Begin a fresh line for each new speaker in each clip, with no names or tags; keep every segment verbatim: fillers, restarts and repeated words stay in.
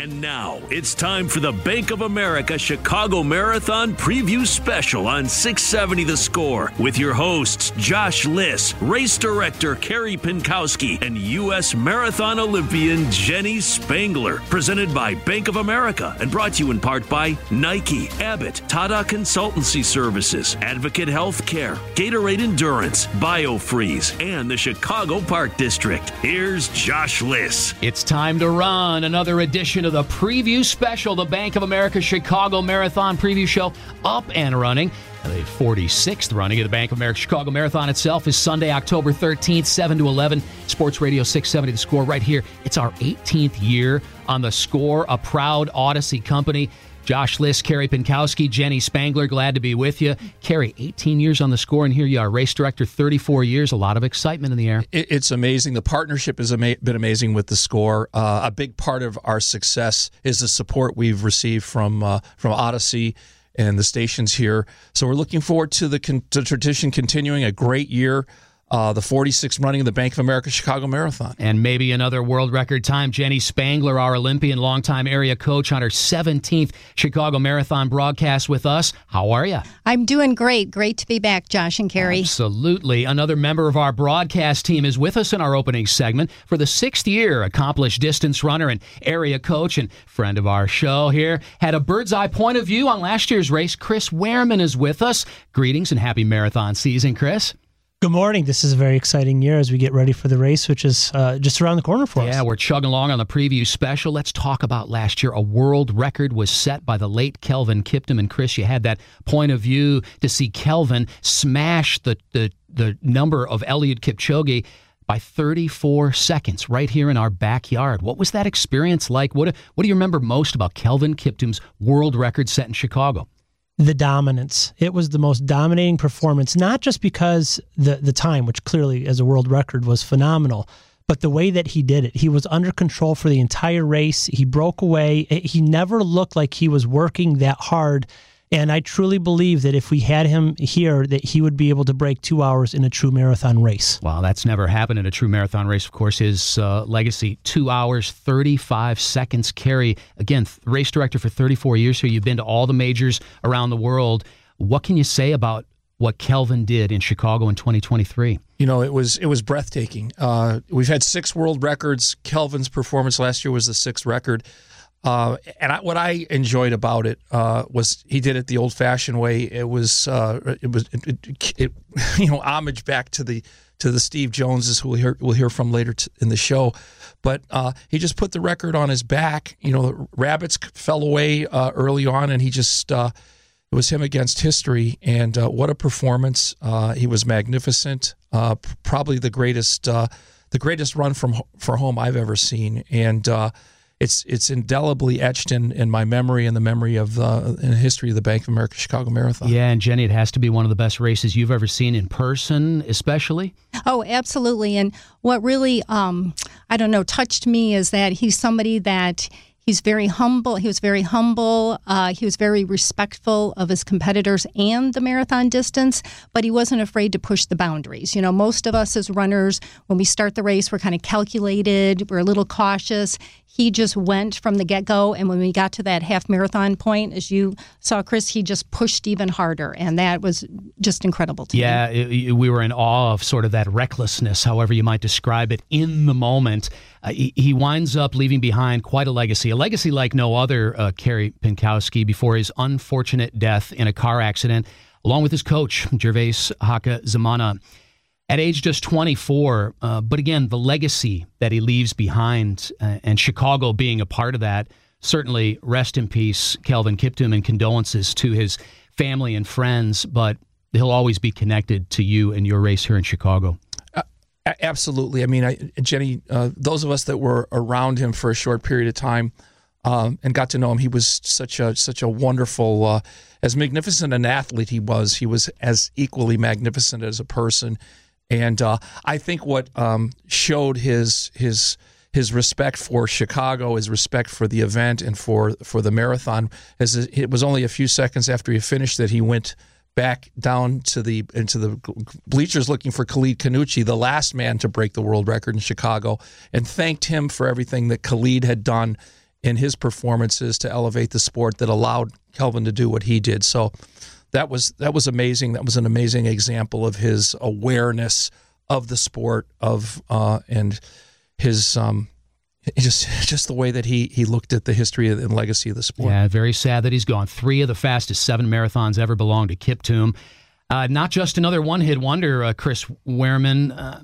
And now it's time for the Bank of America Chicago Marathon Preview Special on six seventy The Score with your hosts Josh Liss, race director Carrie Pinkowski, and U S Marathon Olympian Jenny Spangler. Presented by Bank of America and brought to you in part by Nike, Abbott, Tata Consultancy Services, Advocate Healthcare, Gatorade Endurance, BioFreeze, and the Chicago Park District. Here's Josh Liss.
It's time to run another edition of the Preview Special, the Bank of America Chicago Marathon Preview Show, up and running. The forty-sixth running of the Bank of America Chicago Marathon itself is Sunday, October thirteenth, seven to eleven. Sports Radio six seventy The Score right here. It's our eighteenth year on The Score, a proud Odyssey company. Josh Liss, Carrie Pinkowski, Jenny Spangler, glad to be with you. Carrie, eighteen years on The Score, and here you are, race director, thirty-four years, a lot of excitement in the air.
It's amazing. The partnership has ama- been amazing with The Score. Uh, a big part of our success is the support we've received from uh, from Odyssey and the stations here. So we're looking forward to the, con- the tradition continuing, a great year. Uh, the forty-sixth running of the Bank of America Chicago Marathon.
And maybe another world record time. Jenny Spangler, our Olympian, longtime area coach, on her seventeenth Chicago Marathon broadcast with us. How are you?
I'm doing great. Great to be back, Josh and Carrie.
Absolutely. Another member of our broadcast team is with us in our opening segment for the sixth year. Accomplished distance runner and area coach and friend of our show here. Had a bird's eye point of view on last year's race. Chris Wehrman is with us. Greetings and happy marathon season, Chris.
Good morning. This is a very exciting year as we get ready for the race, which is uh, just around the corner for
yeah,
us.
Yeah, we're chugging along on the preview special. Let's talk about last year. A world record was set by the late Kelvin Kiptum. And Chris, you had that point of view to see Kelvin smash the, the, the number of Eliud Kipchoge by thirty-four seconds right here in our backyard. What was that experience like? What, what do you remember most about Kelvin Kiptum's world record set in Chicago?
The dominance. It was the most dominating performance, not just because the the time, which clearly as a world record was phenomenal, but the way that he did it. He was under control for the entire race. He broke away. He never looked like he was working that hard. And I truly believe that if we had him here, that he would be able to break two hours in a true marathon race.
Well, that's never happened in a true marathon race. Of course, his uh, legacy, two hours, thirty-five seconds. Carrie, again, th- race director for thirty-four years here. You've been to all the majors around the world. What can you say about what Kelvin did in Chicago in twenty twenty-three?
You know, it was it was breathtaking. Uh, we've had six world records. Kelvin's performance last year was the sixth record. Uh, and I, what I enjoyed about it uh, was he did it the old-fashioned way. It was uh, it was it, it, it, you know homage back to the to the Steve Joneses who we'll hear we'll hear from later t- in the show. But uh, he just put the record on his back. You know, the rabbits fell away uh, early on, and he just uh, it was him against history. And uh, what a performance! Uh, he was magnificent. Uh, probably the greatest uh, the greatest run from for home I've ever seen. And uh, It's it's indelibly etched in, in my memory and the memory of the in the history of the Bank of America Chicago Marathon.
Yeah, and Jenny, it has to be one of the best races you've ever seen in person, especially.
Oh, absolutely. And what really, um, I don't know, touched me is that he's somebody that he's very humble. He was very humble. Uh, he was very respectful of his competitors and the marathon distance, but he wasn't afraid to push the boundaries. You know, most of us as runners, when we start the race, we're kind of calculated. We're a little cautious. He just went from the get-go, and when we got to that half marathon point, as you saw, Chris, he just pushed even harder, and that was just incredible to
yeah, me. Yeah, we were in awe of sort of that recklessness, however you might describe it, in the moment. Uh, he, he winds up leaving behind quite a legacy, a legacy like no other, uh, Carrie Pinkowski, before his unfortunate death in a car accident, along with his coach, Gervais Hakizimana. At age just twenty-four, uh, but again, the legacy that he leaves behind, uh, and Chicago being a part of that, certainly rest in peace, Kelvin Kiptum, and condolences to his family and friends, but he'll always be connected to you and your race here in Chicago.
Uh, absolutely. I mean, I, Jenny, uh, those of us that were around him for a short period of time um, and got to know him, he was such a such a wonderful, uh, as magnificent an athlete he was, he was as equally magnificent as a person. And uh, I think what um, showed his his his respect for Chicago, his respect for the event and for for the marathon, is it was only a few seconds after he finished that he went back down to the into the bleachers looking for Khalid Kanuchi, the last man to break the world record in Chicago, and thanked him for everything that Khalid had done in his performances to elevate the sport that allowed Kelvin to do what he did. So that was that was amazing. That was an amazing example of his awareness of the sport of uh, and his um, just just the way that he he looked at the history and legacy of the sport.
Yeah, very sad that he's gone. Three of the fastest seven marathons ever belong to Kiptum. Uh, not just another one-hit wonder, uh, Chris Wehrman. Uh,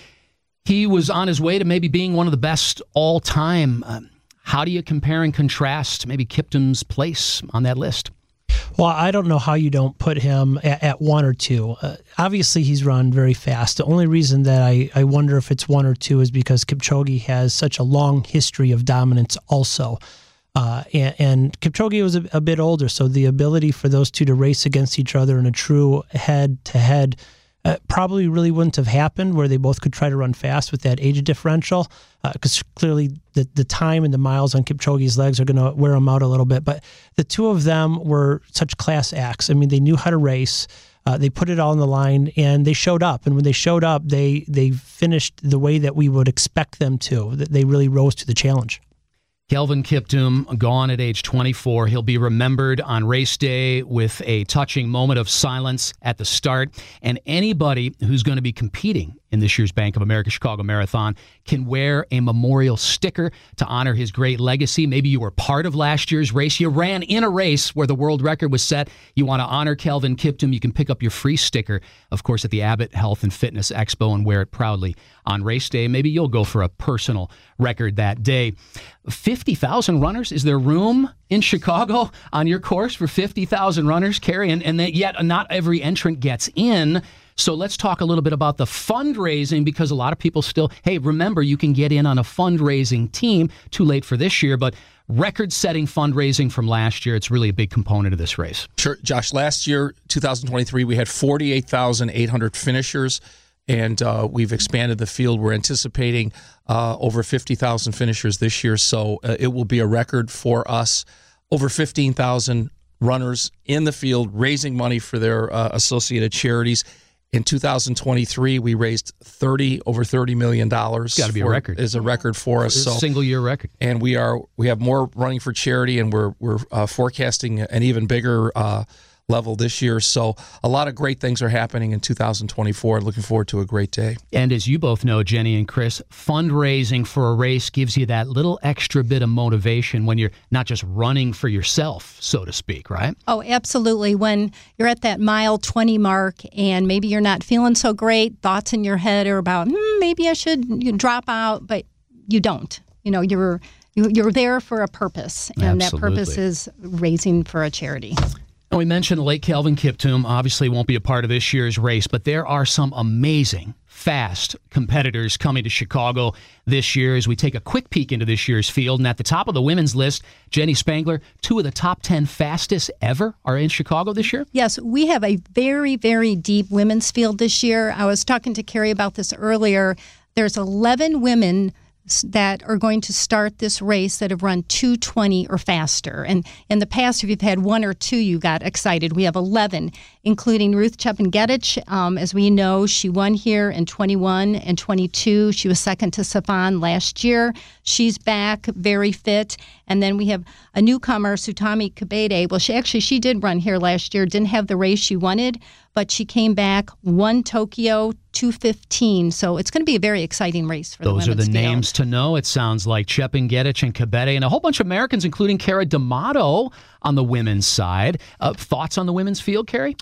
he was on his way to maybe being one of the best all-time. Uh, how do you compare and contrast maybe Kiptum's place on that list?
Well, I don't know how you don't put him at, at one or two. Uh, obviously, he's run very fast. The only reason that I, I wonder if it's one or two is because Kipchoge has such a long history of dominance also. Uh, and, and Kipchoge was a, a bit older, so the ability for those two to race against each other in a true head-to-head uh, probably really wouldn't have happened, where they both could try to run fast with that age differential, because uh, clearly the, the time and the miles on Kipchoge's legs are going to wear him out a little bit. But the two of them were such class acts. I mean, they knew how to race. Uh, they put it all on the line, and they showed up. And when they showed up, they they finished the way that we would expect them to. That they really rose to the challenge.
Kelvin Kiptum, gone at age twenty-four. He'll be remembered on race day with a touching moment of silence at the start. And anybody who's going to be competing in this year's Bank of America Chicago Marathon can wear a memorial sticker to honor his great legacy. Maybe you were part of last year's race. You ran in a race where the world record was set. You want to honor Kelvin Kiptum. You can pick up your free sticker, of course, at the Abbott Health and Fitness Expo and wear it proudly on race day. Maybe you'll go for a personal record that day. fifty thousand runners. Is there room in Chicago on your course for fifty thousand runners, Carrie? And, and that yet not every entrant gets in. So let's talk a little bit about the fundraising, because a lot of people still, hey, remember, you can get in on a fundraising team. Too late for this year, but record-setting fundraising from last year. It's really a big component of this race.
Sure, Josh. Last year, two thousand twenty-three, we had forty-eight thousand eight hundred finishers, and uh, we've expanded the field. We're anticipating uh, over fifty thousand finishers this year, so uh, it will be a record for us. Over fifteen thousand runners in the field raising money for their uh, associated charities. In two thousand twenty-three, we raised thirty over thirty million dollars.
Got to be a record.
Is a record for us.
It's
so
a single year record.
And we are we have more running for charity, and we're we're uh, forecasting an even bigger uh, level this year. So a lot of great things are happening in two thousand twenty-four. Looking forward to a great day.
And as you both know, Jenny and Chris, fundraising for a race gives you that little extra bit of motivation when you're not just running for yourself, so to speak, right?
Oh, absolutely. When you're at that mile twenty mark and maybe you're not feeling so great, thoughts in your head are about, hmm, maybe I should you drop out, but you don't. You know, you're you're there for a purpose, and
Absolutely.
that purpose is raising for a charity.
And we mentioned the late Kelvin Kiptum obviously won't be a part of this year's race, but there are some amazing, fast competitors coming to Chicago this year as we take a quick peek into this year's field. And at the top of the women's list, Jenny Spangler, two of the top ten fastest ever are in Chicago this year?
Yes, we have a very, very deep women's field this year. I was talking to Carrie about this earlier. There's eleven women that are going to start this race that have run two twenty or faster. And in the past, if you've had one or two, you got excited. We have eleven, including Ruth Chepngetich. Um, as we know, she won here in twenty-one and twenty-two. She was second to Safan last year. She's back, very fit. And then we have a newcomer, Sutami Kebede. Well, she actually, she did run here last year, didn't have the race she wanted, but she came back, won Tokyo, two fifteen. So it's going to be a very exciting race for the women's
Those are the
field.
names to know, it sounds like. Chepngetich and Kebede, and a whole bunch of Americans, including Cara D'Amato on the women's side. Uh, thoughts on the women's field, Carrie?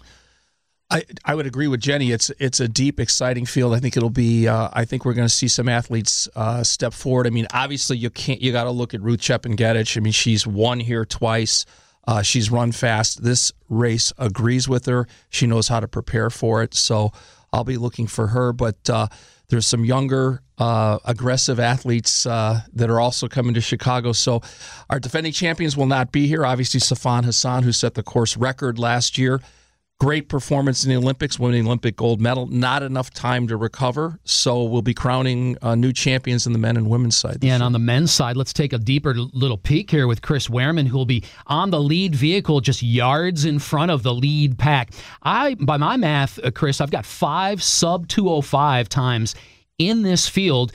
I, I would agree with Jenny. It's it's a deep, exciting field. I think it'll be. Uh, I think we're going to see some athletes uh, step forward. I mean, obviously, you can't. You got to look at Ruth Chepngetich. I mean, she's won here twice. Uh, she's run fast. This race agrees with her. She knows how to prepare for it. So I'll be looking for her. But uh, there's some younger, uh, aggressive athletes uh, that are also coming to Chicago. So our defending champions will not be here. Obviously, Safan Hassan, who set the course record last year. Great performance in the Olympics, winning Olympic gold medal. Not enough time to recover, so we'll be crowning uh, new champions in the men and women's side.
Yeah, and
year.
on the men's side, let's take a deeper little peek here with Chris Wehrman, who will be on the lead vehicle, just yards in front of the lead pack. I, by my math, uh, Chris, I've got five sub two oh five times in this field.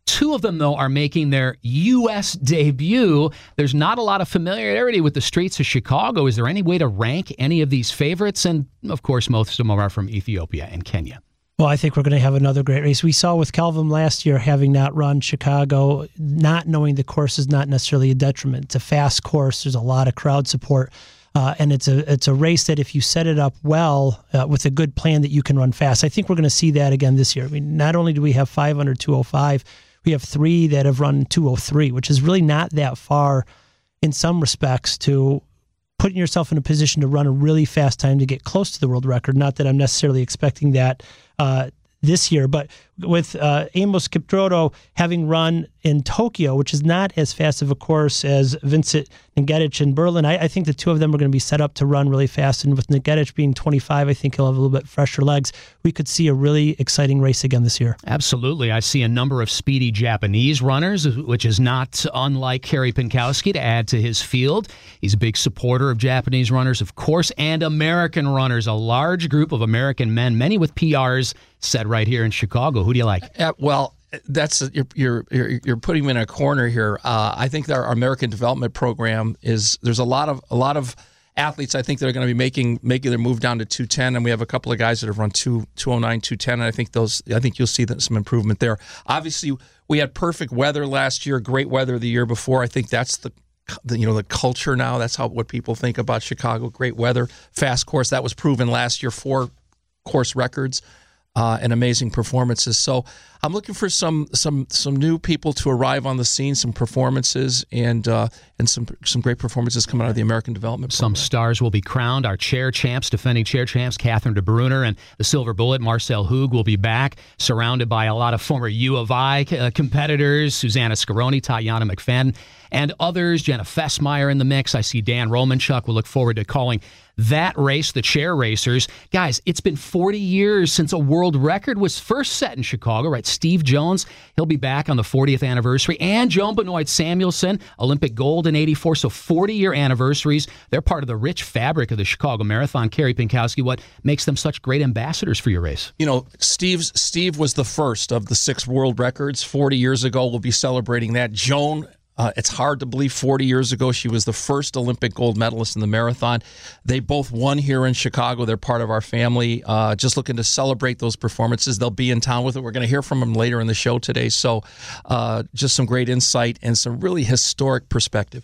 Two of them, though, are making their U S debut. There's not a lot of familiarity with the streets of Chicago. Is there any way to rank any of these favorites? And, of course, most of them are from Ethiopia and Kenya.
Well, I think we're going to have another great race. We saw with Kelvin last year, having not run Chicago, not knowing the course is not necessarily a detriment. It's a fast course. There's a lot of crowd support. Uh, and it's a it's a race that if you set it up well uh, with a good plan that you can run fast. I think we're going to see that again this year. I mean, not only do we have five under two oh five, we have three that have run two oh three, which is really not that far in some respects to putting yourself in a position to run a really fast time to get close to the world record. Not that I'm necessarily expecting that uh, this year, but with uh, Amos Kipchoge having run in Tokyo, which is not as fast of a course as Vincent Ngetich in Berlin, I, I think the two of them are going to be set up to run really fast. And with Ngetich being twenty-five, I think he'll have a little bit fresher legs. We could see a really exciting race again this year.
Absolutely. I see a number of speedy Japanese runners, which is not unlike Kerry Pinkowski, to add to his field. He's a big supporter of Japanese runners, of course, and American runners, a large group of American men, many with P Rs set right here in Chicago. Who do you like?
Uh, well, that's you're you're you're, you're putting me in a corner here. Uh, I think that our American development program is there's a lot of a lot of athletes. I think that are going to be making making their move down to two ten, and we have a couple of guys that have run two two oh nine, two ten, and I think those I think you'll see that some improvement there. Obviously, we had perfect weather last year, great weather the year before. I think that's the The, you know, the culture now. That's how what people think about Chicago. Great weather, fast course. That was proven last year. Four course records uh, and amazing performances. So I'm looking for some some some new people to arrive on the scene, some performances, and uh, and some some great performances coming out of the American Development Program.
Some stars will be crowned. Our chair champs, defending chair champs, Catherine de Bruyne and the Silver Bullet, Marcel Hoog, will be back, surrounded by a lot of former U of I uh, competitors, Susanna Scaroni, Tatiana McFadden, and others. Jenna Fessmeyer in the mix. I see Dan Romanchuk. We'll look forward to calling that race, the chair racers. Guys, it's been forty years since a world record was first set in Chicago, right? Steve Jones, he'll be back on the fortieth anniversary. And Joan Benoit Samuelson, Olympic gold in eighty-four. So forty-year anniversaries. They're part of the rich fabric of the Chicago Marathon. Kerry Pinkowski, what makes them such great ambassadors for your race?
You know, Steve's, Steve was the first of the six world records forty years ago. We'll be celebrating that. Joan, Uh, it's hard to believe forty years ago she was the first Olympic gold medalist in the marathon. They both won here in Chicago. They're part of our family. Uh, just looking to celebrate those performances. They'll be in town with it. We're going to hear from them later in the show today. So uh, just some great insight and some really historic perspective.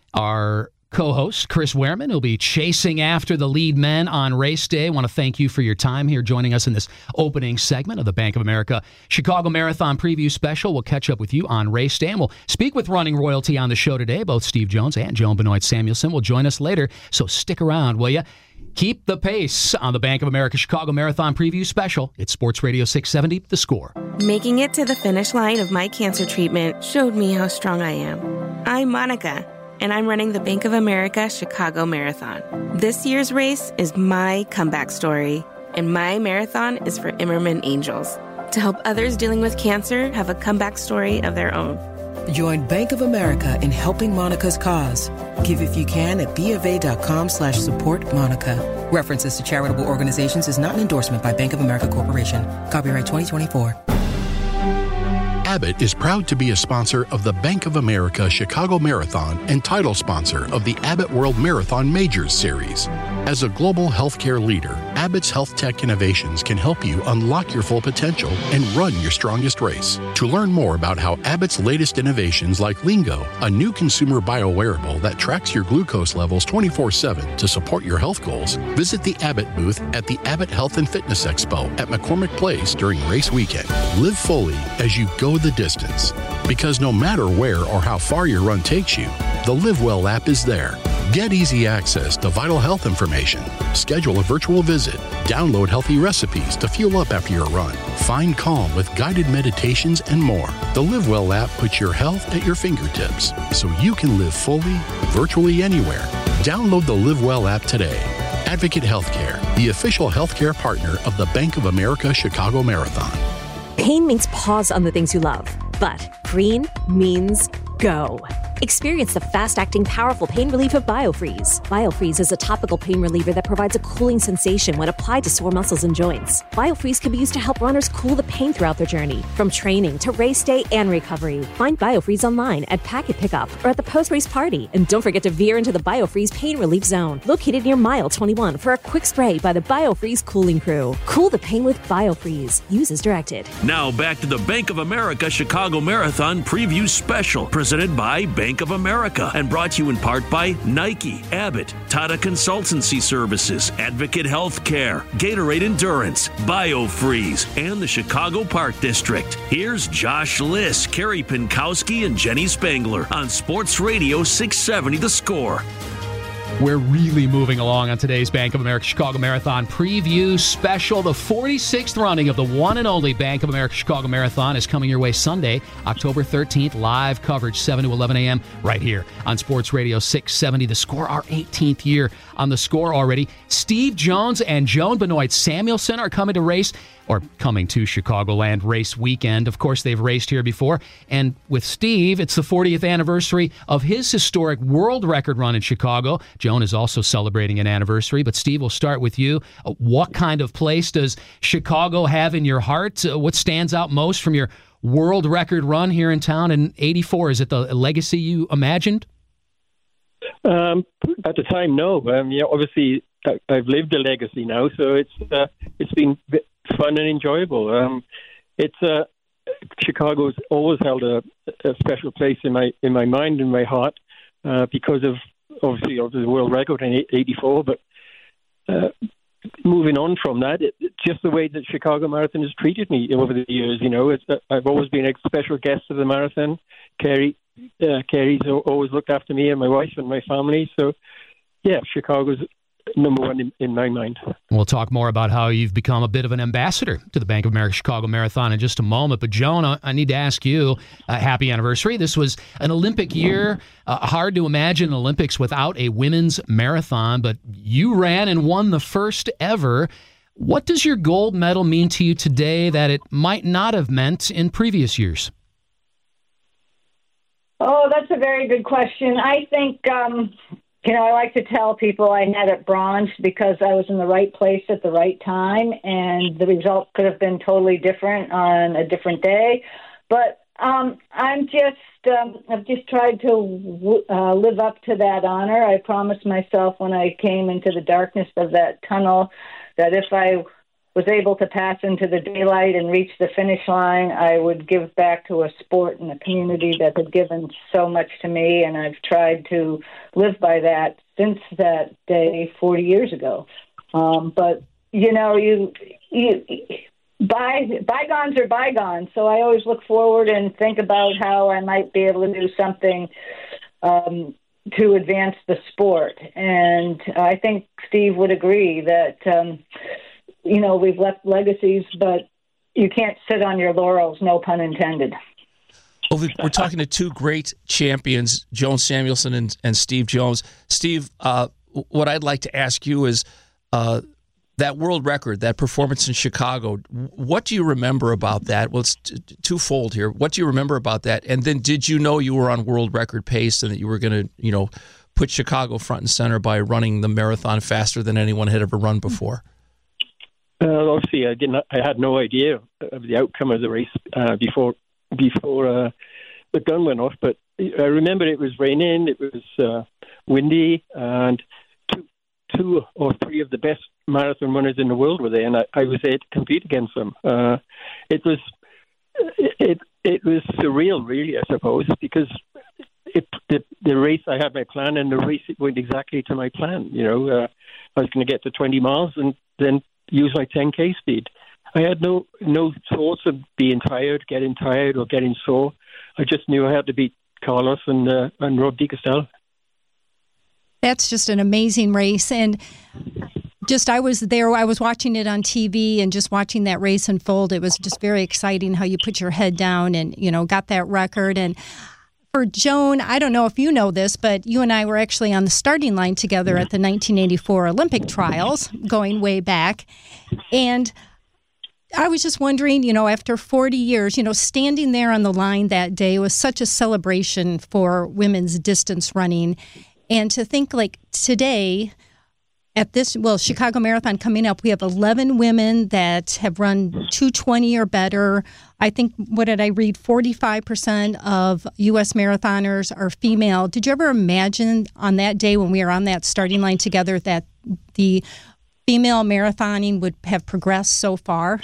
Our co-host, Chris Wehrman, will be chasing after the lead men on race day. I want to thank you for your time here joining us in this opening segment of the Bank of America Chicago Marathon Preview Special. We'll catch up with you on race day, and we'll speak with running royalty on the show today. Both Steve Jones and Joan Benoit Samuelson will join us later, so stick around, will you? Keep the pace on the Bank of America Chicago Marathon Preview Special. It's Sports Radio six seventy, The Score.
Making it to the finish line of my cancer treatment showed me how strong I am. I'm Monica, and I'm running the Bank of America Chicago Marathon. This year's race is my comeback story, and my marathon is for Immerman Angels, to help others dealing with cancer have a comeback story of their own.
Join Bank of America in helping Monica's cause. Give if you can at bofa.com slash support Monica. References to charitable organizations is not an endorsement by Bank of America Corporation. Copyright twenty twenty-four.
Abbott is proud to be a sponsor of the Bank of America Chicago Marathon and title sponsor of the Abbott World Marathon Majors Series. As a global healthcare leader, Abbott's health tech innovations can help you unlock your full potential and run your strongest race. To learn more about how Abbott's latest innovations like Lingo, a new consumer biowearable that tracks your glucose levels twenty-four seven to support your health goals, visit the Abbott booth at the Abbott Health and Fitness Expo at McCormick Place during race weekend. Live fully as you go the distance. Because no matter where or how far your run takes you, the Live Well app is there. Get easy access to vital health information. Schedule a virtual visit. Download healthy recipes to fuel up after your run. Find calm with guided meditations and more. The Live Well app puts your health at your fingertips so you can live fully, virtually anywhere. Download the Live Well app today. Advocate Healthcare, the official healthcare partner of the Bank of America Chicago Marathon.
Pain means pause on the things you love, but green means go. Experience the fast-acting, powerful pain relief of BioFreeze. BioFreeze is a topical pain reliever that provides a cooling sensation when applied to sore muscles and joints. BioFreeze can be used to help runners cool the pain throughout their journey, from training to race day and recovery. Find BioFreeze online at Packet Pickup or at the post-race party. And don't forget to veer into the BioFreeze Pain Relief Zone, located near mile twenty-one, for a quick spray by the BioFreeze Cooling Crew. Cool the pain with BioFreeze. Use as directed.
Now back to the Bank of America Chicago Marathon Preview Special, presented by Bank of America and brought to you in part by Nike, Abbott, Tata Consultancy Services, Advocate Healthcare, Gatorade Endurance, BioFreeze, and the Chicago Park District. Here's Josh Liss, Carrie Pinkowski, and Jenny Spangler on Sports Radio six seventy The Score.
We're really moving along on today's Bank of America Chicago Marathon Preview Special. The forty-sixth running of the one and only Bank of America Chicago Marathon is coming your way Sunday, October thirteenth. Live coverage, seven to eleven a.m. right here on Sports Radio six seventy The Score. Our eighteenth year on The Score already. Steve Jones and Joan Benoit Samuelson are coming to race, or coming to Chicagoland race weekend. Of course, they've raced here before. And with Steve, it's the fortieth anniversary of his historic world record run in Chicago. Joan is also celebrating an anniversary. But Steve, we'll start with you. What kind of place does Chicago have in your heart? What stands out most from your world record run here in town in eighty-four? Is it the legacy you imagined?
Um, at the time, no. Um, you know, obviously, I've lived a legacy now, so it's uh, it's been fun and enjoyable. Um, it's uh, Chicago's always held a, a special place in my in my mind and my heart uh, because of obviously of the world record in eighty-four. But uh, moving on from that, it, just the way that Chicago Marathon has treated me over the years, you know, it's, uh, I've always been a special guest of the marathon. Carrie, uh, Carrie's always looked after me and my wife and my family. So, yeah, Chicago's number one in, in my mind.
We'll talk more about how you've become a bit of an ambassador to the Bank of America Chicago Marathon in just a moment. But, Joan, I need to ask you, a happy anniversary. This was an Olympic year. Uh, hard to imagine an Olympics without a women's marathon, but you ran and won the first ever. What does your gold medal mean to you today that it might not have meant in previous years?
Oh, that's a very good question. I think, um, you know, I like to tell people I had it bronze because I was in the right place at the right time, and the result could have been totally different on a different day. But um, I'm just, um, I've just tried to uh, live up to that honor. I promised myself when I came into the darkness of that tunnel that if I was able to pass into the daylight and reach the finish line, I would give back to a sport and a community that had given so much to me, and I've tried to live by that since that day forty years ago. Um, but, you know, you, you by, bygones are bygones, so I always look forward and think about how I might be able to do something um, to advance the sport. And I think Steve would agree that um, you know, we've left legacies, but you can't sit on your laurels, no pun intended.
Well, we're talking to two great champions, Joan Samuelson and, and Steve Jones. Steve, uh, what I'd like to ask you is uh, that world record, that performance in Chicago, what do you remember about that? Well, it's t- twofold here. What do you remember about that? And then did you know you were on world record pace and that you were going to, you know, put Chicago front and center by running the marathon faster than anyone had ever run before?
Uh, obviously, I didn't. I had no idea of the outcome of the race uh, before before uh, the gun went off. But I remember it was raining, it was uh, windy, and two, two or three of the best marathon runners in the world were there, and I, I was there to compete against them. Uh, it was it it was surreal, really, I suppose, because it the, the race I had my plan, and the race it went exactly to my plan. You know, uh, I was going to get to twenty miles, and then use my ten K speed. I had no no thoughts of being tired, getting tired, or getting sore. I just knew I had to beat Carlos and uh, and Rob DiCostello.
That's just an amazing race, and just I was there. I was watching it on T V and just watching that race unfold. It was just very exciting how you put your head down and you know got that record. And for Joan, I don't know if you know this, but you and I were actually on the starting line together at the nineteen eighty-four Olympic trials, going way back. And I was just wondering, you know, after forty years, you know, standing there on the line that day was such a celebration for women's distance running. And to think like today at this, well, Chicago Marathon coming up, we have eleven women that have run two twenty or better. I think, what did I read? forty-five percent of U S marathoners are female. Did you ever imagine on that day when we were on that starting line together that the female marathoning would have progressed so far?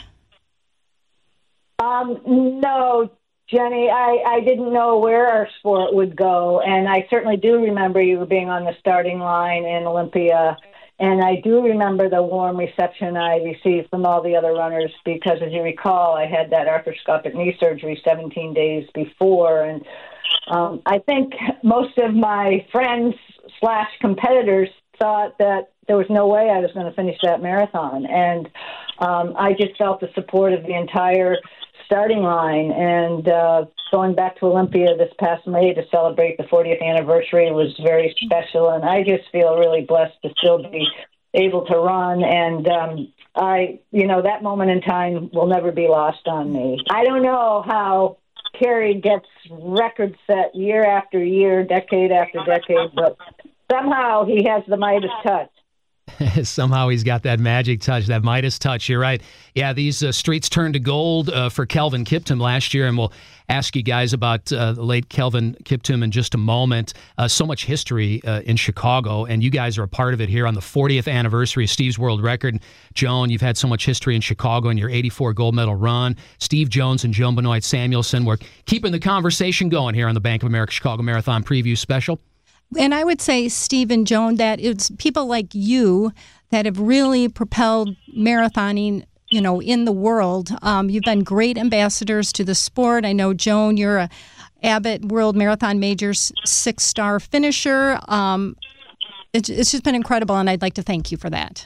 Um, no, Jenny, I, I didn't know where our sport would go. And I certainly do remember you being on the starting line in Olympia. And I do remember the warm reception I received from all the other runners because, as you recall, I had that arthroscopic knee surgery seventeen days before. And um, I think most of my friends slash competitors thought that there was no way I was going to finish that marathon. And um, I just felt the support of the entire starting line. And uh, going back to Olympia this past May to celebrate the fortieth anniversary was very special. And I just feel really blessed to still be able to run. And um, I, you know, that moment in time will never be lost on me. I don't know how Kerry gets records set year after year, decade after decade, but somehow he has the Midas touch.
Somehow he's got that magic touch, that Midas touch. You're right. Yeah, these uh, streets turned to gold uh, for Kelvin Kiptum last year, and we'll ask you guys about uh, the late Kelvin Kiptum in just a moment. Uh, so much history uh, in Chicago, and you guys are a part of it here on the fortieth anniversary of Steve's world record. Joan, you've had so much history in Chicago in your eighty-four gold medal run. Steve Jones and Joan Benoit Samuelson, we're keeping the conversation going here on the Bank of America Chicago Marathon Preview Special.
And I would say, Steve and Joan, that it's people like you that have really propelled marathoning, you know, in the world. Um, you've been great ambassadors to the sport. I know, Joan, you're a Abbott World Marathon Majors six-star finisher. Um, it's, it's just been incredible, and I'd like to thank you for that.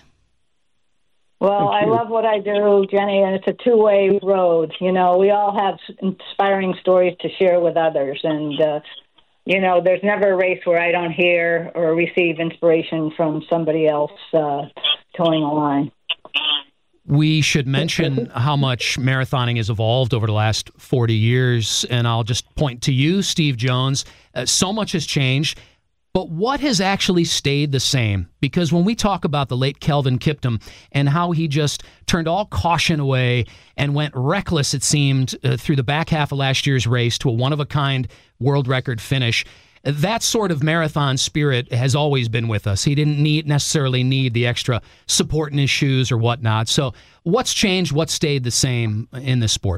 Well, I love what I do, Jenny, and it's a two-way road. You know, we all have inspiring stories to share with others, and uh, you know, there's never a race where I don't hear or receive inspiration from somebody else uh, towing a line.
We should mention how much marathoning has evolved over the last forty years, and I'll just point to you, Steve Jones. Uh, so much has changed, but what has actually stayed the same? Because when we talk about the late Kelvin Kiptum and how he just turned all caution away and went reckless, it seemed, uh, through the back half of last year's race to a one-of-a-kind world record finish, that sort of marathon spirit has always been with us. He didn't need necessarily need the extra support in his shoes or whatnot. So what's changed? What's stayed the same in this sport?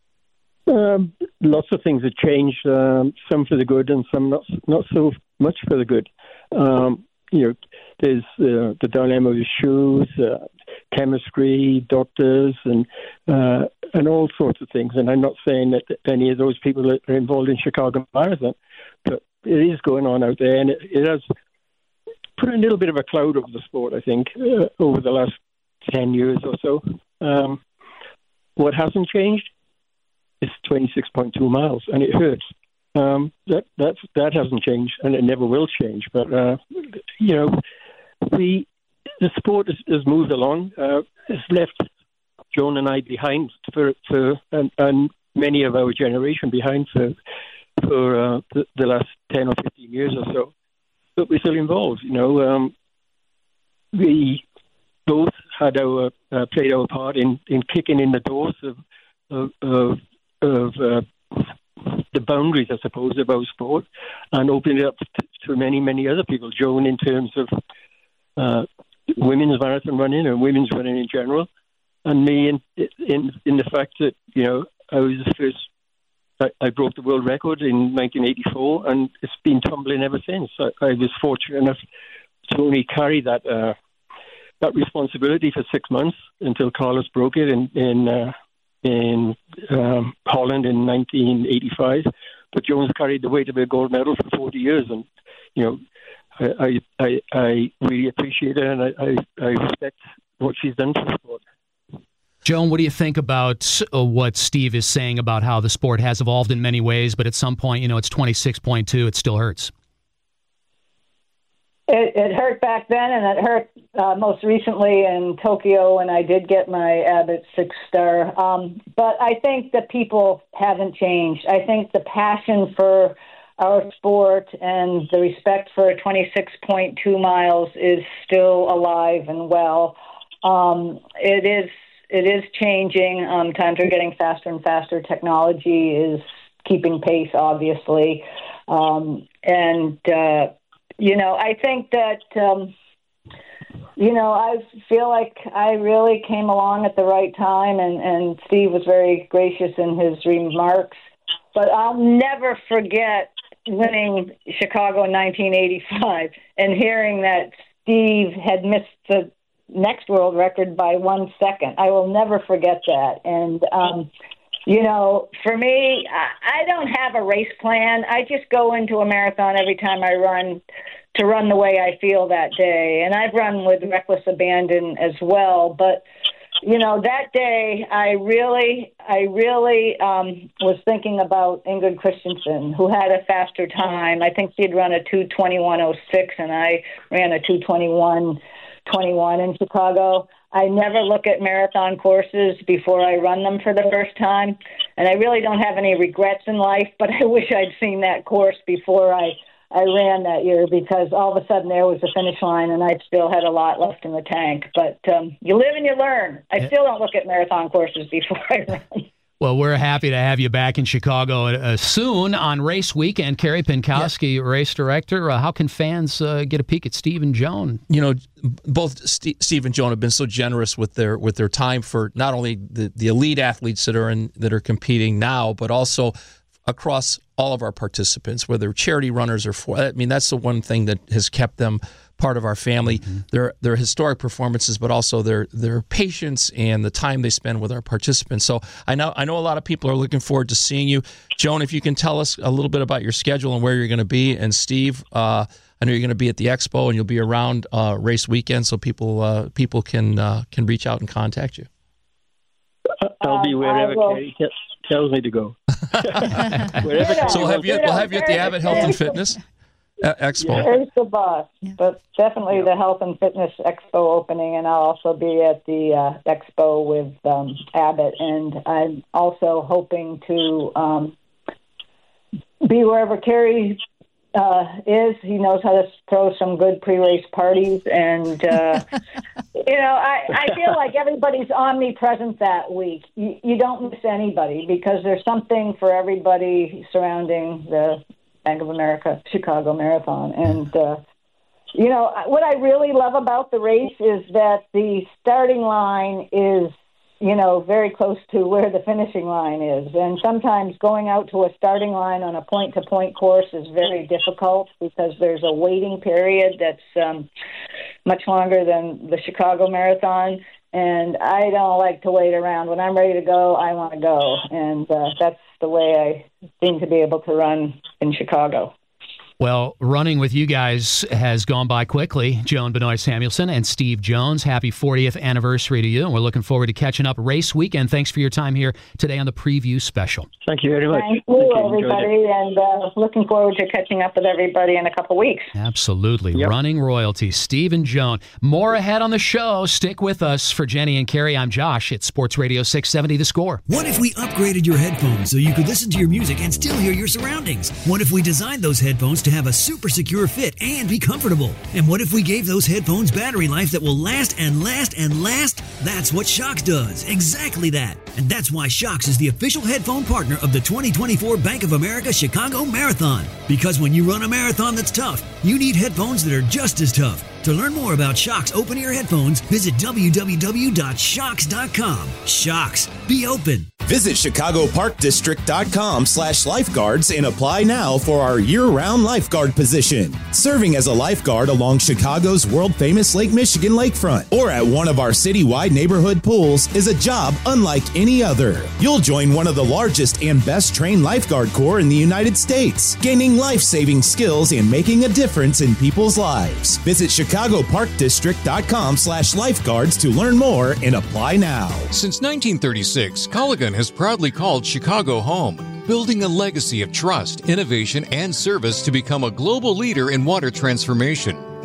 Um, lots of things have changed, um, some for the good and some not not so much for the good. Um, you know, there's uh, the dilemma with shoes, uh, chemistry, doctors, and uh, and all sorts of things. And I'm not saying that any of those people are involved in Chicago Marathon, but it is going on out there, and it, it has put a little bit of a cloud over the sport, I think, uh, over the last ten years or so. Um, what hasn't changed? It's twenty-six point two miles, and it hurts. Um, that that that hasn't changed, and it never will change. But uh, you know, we the sport has, has moved along. Uh, it's left Joan and I behind for for and, and many of our generation behind for for uh, the, the last ten or fifteen years or so. But we're still involved. You know, um, we both had our uh, played our part in, in kicking in the doors of of, of of uh, the boundaries, I suppose, of our sport, and opening it up to, to many, many other people. Joan, in terms of uh, women's marathon running and women's running in general, and me in in in the fact that, you know, I was the first. I, I broke the world record in nineteen eighty-four, and it's been tumbling ever since. I, I was fortunate enough to only carry that uh, that responsibility for six months until Carlos broke it in in. Uh, in um, Holland in nineteen eighty-five, but Jones carried the weight of a gold medal for forty years, and you know, I I, I really appreciate it, and I, I, I respect what she's done for the sport.
Joan, what do you think about uh, what Steve is saying about how the sport has evolved in many ways, but at some point, you know, it's twenty-six point two, it still hurts?
It, it hurt back then, and it hurt uh, most recently in Tokyo when I did get my Abbott six star. Um, but I think the people haven't changed. I think the passion for our sport and the respect for twenty-six point two miles is still alive and well. Um, it is it is changing. Um, times are getting faster and faster. Technology is keeping pace, obviously, um, and. Uh, You know, I think that, um, you know, I feel like I really came along at the right time, and, and Steve was very gracious in his remarks. But I'll never forget winning Chicago in nineteen eighty-five and hearing that Steve had missed the next world record by one second. I will never forget that. And, um, you know, for me, I don't have a race plan. I just go into a marathon every time I run to run the way I feel that day. And I've run with reckless abandon as well. But, you know, that day I really, I really um, was thinking about Ingrid Christensen, who had a faster time. I think she had run a two twenty-one oh six, and I ran a two twenty-one twenty-one in Chicago. I never look at marathon courses before I run them for the first time, and I really don't have any regrets in life, but I wish I'd seen that course before I, I ran that year, because all of a sudden there was the finish line, and I still had a lot left in the tank. But um, you live and you learn. I still don't look at marathon courses before I run.
Well, we're happy to have you back in Chicago uh, soon on race weekend. Carey Pinkowski, yeah. race director. Uh, how can fans uh, get a peek at Steve and Joan?
You know, both St- Steve and Joan have been so generous with their with their time for not only the, the elite athletes that are in that are competing now, but also across all of our participants, whether charity runners or for. I mean, that's the one thing that has kept them part of our family. Mm-hmm. Their their historic performances, but also their their patience and the time they spend with our participants. So I know I know a lot of people are looking forward to seeing you. Joan, if you can tell us a little bit about your schedule and where you're going to be, and Steve, uh, I know you're going to be at the expo and you'll be around uh, race weekend, so people uh, people can uh, can reach out and contact you.
I'll be wherever Carey t- tells me to go.
wherever. So we'll have you we'll have you at the Abbott Health and Fitness Uh, Expo.
There's the bus, but definitely the Health and Fitness Expo opening, and I'll also be at the uh, Expo with um, Abbott, and I'm also hoping to um, be wherever Carey uh, is. He knows how to throw some good pre-race parties, and uh, you know, I, I feel like everybody's omnipresent that week. You, you don't miss anybody because there's something for everybody surrounding the Bank of America Chicago Marathon. And, uh, you know, what I really love about the race is that the starting line is, you know, very close to where the finishing line is. And sometimes going out to a starting line on a point-to-point course is very difficult because there's a waiting period that's um, much longer than the Chicago Marathon. And I don't like to wait around. When I'm ready to go, I want to go. And uh, that's the way I seem to be able to run in Chicago.
Well, running with you guys has gone by quickly. Joan Benoit Samuelson and Steve Jones, happy fortieth anniversary to you. And we're looking forward to catching up race weekend. Thanks for your time here today on the Preview Special.
Thank you very much.
Thank you, Thank you everybody. And uh, looking forward to catching up with everybody in a couple weeks.
Absolutely.
Yep.
Running royalty. Steve and Joan. More ahead on the show. Stick with us. For Jenny and Carey, I'm Josh at Sports Radio six seventy The Score.
What if we upgraded your headphones so you could listen to your music and still hear your surroundings? What if we designed those headphones to have a super secure fit and be comfortable? And what if we gave those headphones battery life that will last and last and last? That's what Shokz does. Exactly that. And that's why Shokz is the official headphone partner of the twenty twenty-four Bank of America Chicago Marathon. Because when you run a marathon that's tough, you need headphones that are just as tough. To learn more about Shokz open-ear headphones, visit w w w dot shokz dot com. Shokz. Be open.
Visit chicago park district dot com slash lifeguards and apply now for our year-round lifeguard position. Serving as a lifeguard along Chicago's world-famous Lake Michigan lakefront or at one of our citywide neighborhood pools is a job unlike any other. You'll join one of the largest and best-trained lifeguard corps in the United States, gaining life-saving skills and making a difference in people's lives. Visit chicago park district dot com slash lifeguards to learn more and apply now.
Since nineteen thirty-six, Culligan has proudly called Chicago home, building a legacy of trust, innovation, and service to become a global leader in water transformation.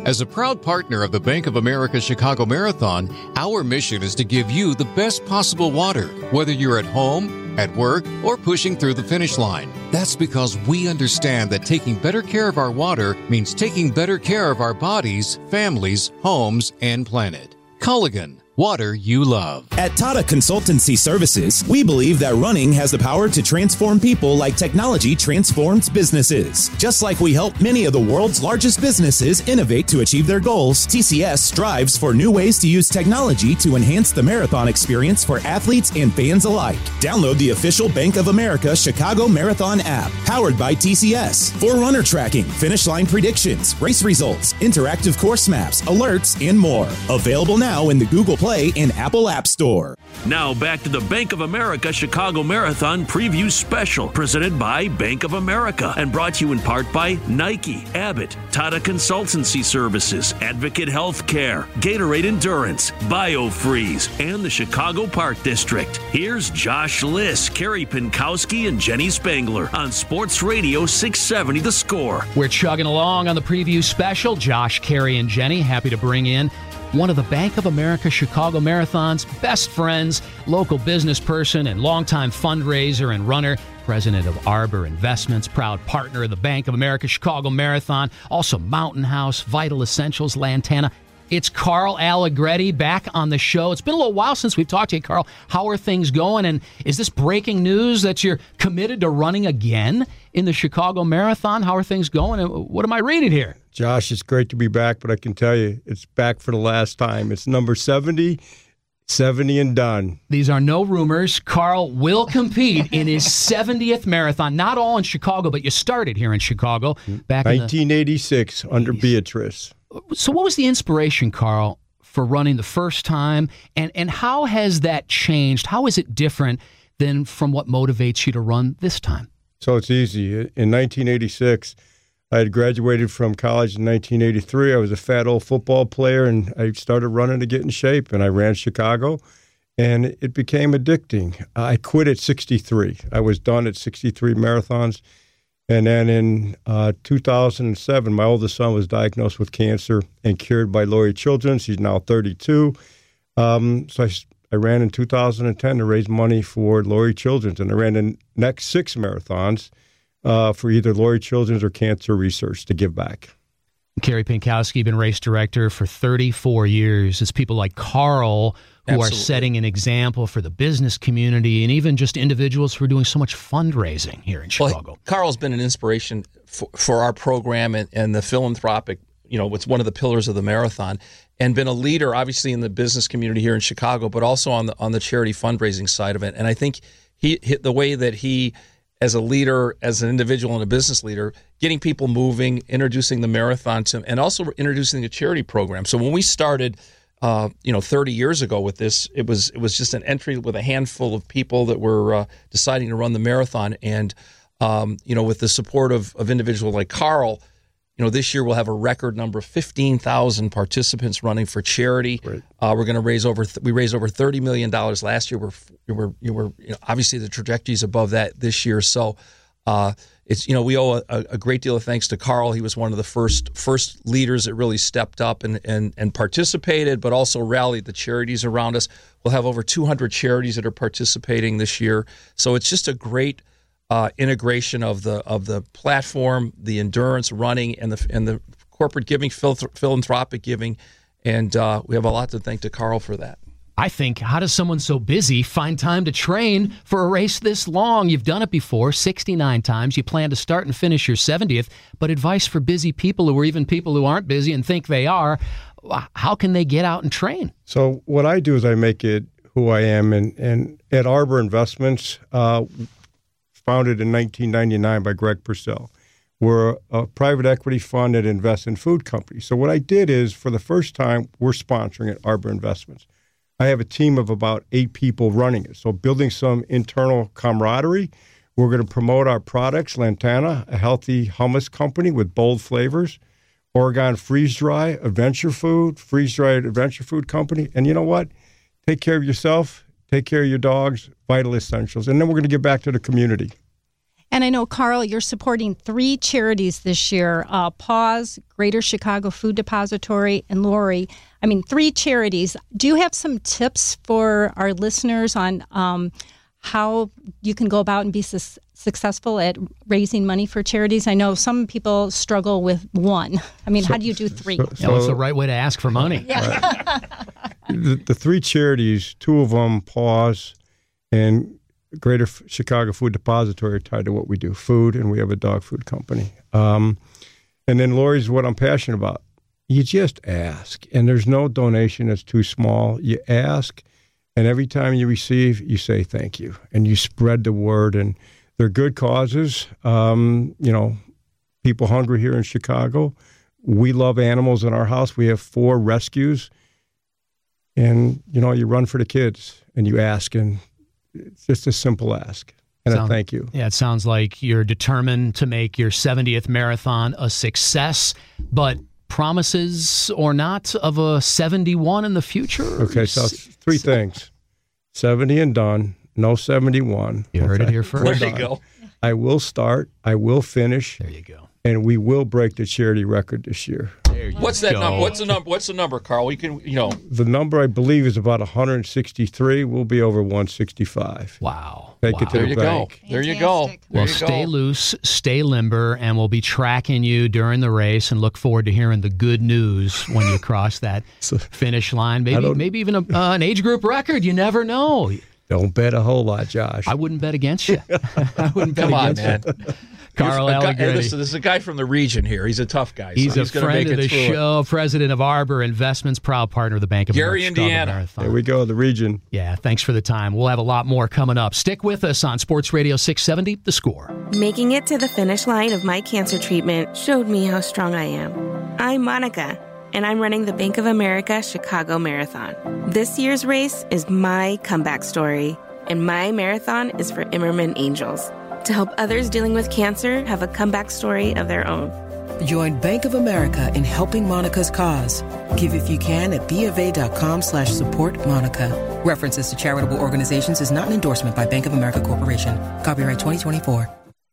As a proud partner of the Bank of America Chicago Marathon, our mission is to give you the best possible water, whether you're at home, at work, or pushing through the finish line. That's because we understand that taking better care of our water means taking better care of our bodies, families, homes, and planet. Culligan, water you love.
At Tata Consultancy Services, we believe that running has the power to transform people like technology transforms businesses. Just like we help many of the world's largest businesses innovate to achieve their goals, T C S strives for new ways to use technology to enhance the marathon experience for athletes and fans alike. Download the official Bank of America Chicago Marathon app, powered by T C S, for runner tracking, finish line predictions, race results, interactive course maps, alerts, and more. Available now in the Google Play and Apple App Store.
Now back to the Bank of America Chicago Marathon Preview Special, presented by Bank of America and brought to you in part by Nike, Abbott, Tata Consultancy Services, Advocate Healthcare, Gatorade Endurance, BioFreeze, and the Chicago Park District. Here's Josh Liss, Kerry Pinkowski, and Jenny Spangler on Sports Radio six seventy The Score.
We're chugging along on the Preview Special. Josh, Kerry, and Jenny, happy to bring in one of the Bank of America Chicago Marathon's best friends, local business person and longtime fundraiser and runner, president of Arbor Investments, proud partner of the Bank of America Chicago Marathon, also Mountain House, Vital Essentials, Lantana. It's Carl Allegretti back on the show. It's been a little while since we've talked to you, Carl. How are things going? And is this breaking news that you're committed to running again in the Chicago Marathon? How are things going? And what am I reading here?
Josh, it's great to be back, but I can tell you it's back for the last time. It's number seventy, seventy and done.
These are no rumors. Carl will compete in his seventieth marathon, not all in Chicago, but you started here in Chicago back
nineteen eighty-six
in the
under Beatrice.
So what was the inspiration, Carl, for running the first time, and, and how has that changed? How is it different than from what motivates you to run this time?
So it's easy. In nineteen eighty-six, I had graduated from college in nineteen eighty-three. I was a fat old football player, and I started running to get in shape, and I ran Chicago, and it became addicting. I quit at sixty-three. I was done at sixty-three marathons. And then in uh, two thousand seven, my oldest son was diagnosed with cancer and cured by Laurie Children's. He's now thirty-two. Um, so I, I ran in two thousand ten to raise money for Laurie Children's, and I ran the next six marathons uh, for either Laurie Children's or cancer research to give back.
Kerry Pinkowski, been race director for thirty-four years. It's people like Carl who Absolutely. Are setting an example for the business community and even just individuals who are doing so much fundraising here in Chicago.
Well, Carl's been an inspiration for, for our program and, and the philanthropic, you know, it's one of the pillars of the marathon, and been a leader, obviously, in the business community here in Chicago, but also on the on the charity fundraising side of it. And I think he hit the way that he, as a leader, as an individual and a business leader, getting people moving, introducing the marathon to, and also introducing the charity program. So when we started, uh, you know, thirty years ago with this, it was it was just an entry with a handful of people that were uh, deciding to run the marathon. And, um, you know, with the support of, of individuals like Carl, you know, this year we'll have a record number of fifteen thousand participants running for charity. Right. Uh, we're going to raise over, th- we raised over thirty million dollars last year. We're, we're, we're you know, obviously the trajectory is above that this year. So uh, it's, you know, we owe a, a great deal of thanks to Carl. He was one of the first first leaders that really stepped up and, and, and participated, but also rallied the charities around us. We'll have over two hundred charities that are participating this year. So it's just a great Uh, integration of the of the platform, the endurance running, and the and the corporate giving, philanthropic giving, and uh, we have a lot to thank to Carl for that.
I think, how does someone so busy find time to train for a race this long? You've done it before, sixty-nine times. You plan to start and finish your seventieth, but advice for busy people, or even people who aren't busy and think they are, how can they get out and train?
So what I do is I make it who I am, and, and at Arbor Investments, uh, founded in nineteen ninety-nine by Greg Purcell. We're a private equity fund that invests in food companies. So what I did is, for the first time, we're sponsoring at Arbor Investments. I have a team of about eight people running it. So building some internal camaraderie. We're going to promote our products, Lantana, a healthy hummus company with bold flavors, Oregon Freeze Dry, adventure food, freeze-dried adventure food company. And you know what? Take care of yourself. Take care of your dogs, Vital Essentials. And then we're going to get back to the community.
And I know, Carl, you're supporting three charities this year, uh, Pause, Greater Chicago Food Depository, and Lori. I mean, three charities. Do you have some tips for our listeners on um, how you can go about and be su- successful at raising money for charities? I know some people struggle with one. I mean, so, how do you do three?
So, so, what's the right way to ask for money?
Yeah.
Right. the, the three charities, two of them, Pause and Greater Chicago Food Depository, are tied to what we do, food, and we have a dog food company. Um, and then Lori's what I'm passionate about. You just ask, and there's no donation that's too small. You ask, and every time you receive, you say thank you, and you spread the word, and they're good causes. Um, you know, people hungry here in Chicago. We love animals in our house. We have four rescues, and, you know, you run for the kids, and you ask, and it's just a simple ask, and
Sound,
a thank you.
Yeah, it sounds like you're determined to make your seventieth marathon a success, but promises or not of a seventy-one in the future?
Okay, so three things. seventy and done, no seventy-one.
You heard
okay.
it here first.
There you go.
I will start, I will finish.
There you go.
And we will break the charity record this year.
There you
What's
go.
that number? What's the number? What's the number, Carl? You can, you know.
The number, I believe, is about one hundred sixty-three. We'll be over one sixty-five.
Wow.
Take
wow.
it to
There
the
you
bank.
go. There you go. There
Well,
you
stay
go.
loose, stay limber, and we'll be tracking you during the race and look forward to hearing the good news when you cross that finish line. Maybe maybe even a, uh, an age group record. You never know.
Don't bet a whole lot, Josh.
I wouldn't bet against you. I wouldn't bet
Come on,
against
man.
you. Carl
Here's a guy-
Allegretti.
hey, listen, this is a guy from the region here. He's a tough guy. So
He's,
he's
a
gonna
friend
make
of the
it through
show, president of Arbor Investments, proud partner of the Bank of
Gary,
America Chicago
Indiana.
Marathon.
There we go, the region.
Yeah, thanks for the time. We'll have a lot more coming up. Stick with us on Sports Radio six seventy, The Score.
Making it to the finish line of my cancer treatment showed me how strong I am. I'm Monica, and I'm running the Bank of America Chicago Marathon. This year's race is my comeback story, and my marathon is for Immerman Angels, to help others dealing with cancer have a comeback story of their own.
Join Bank of America in helping Monica's cause. Give if you can at BofA.com slash support Monica. References to charitable organizations is not an endorsement by Bank of America Corporation. Copyright twenty twenty-four.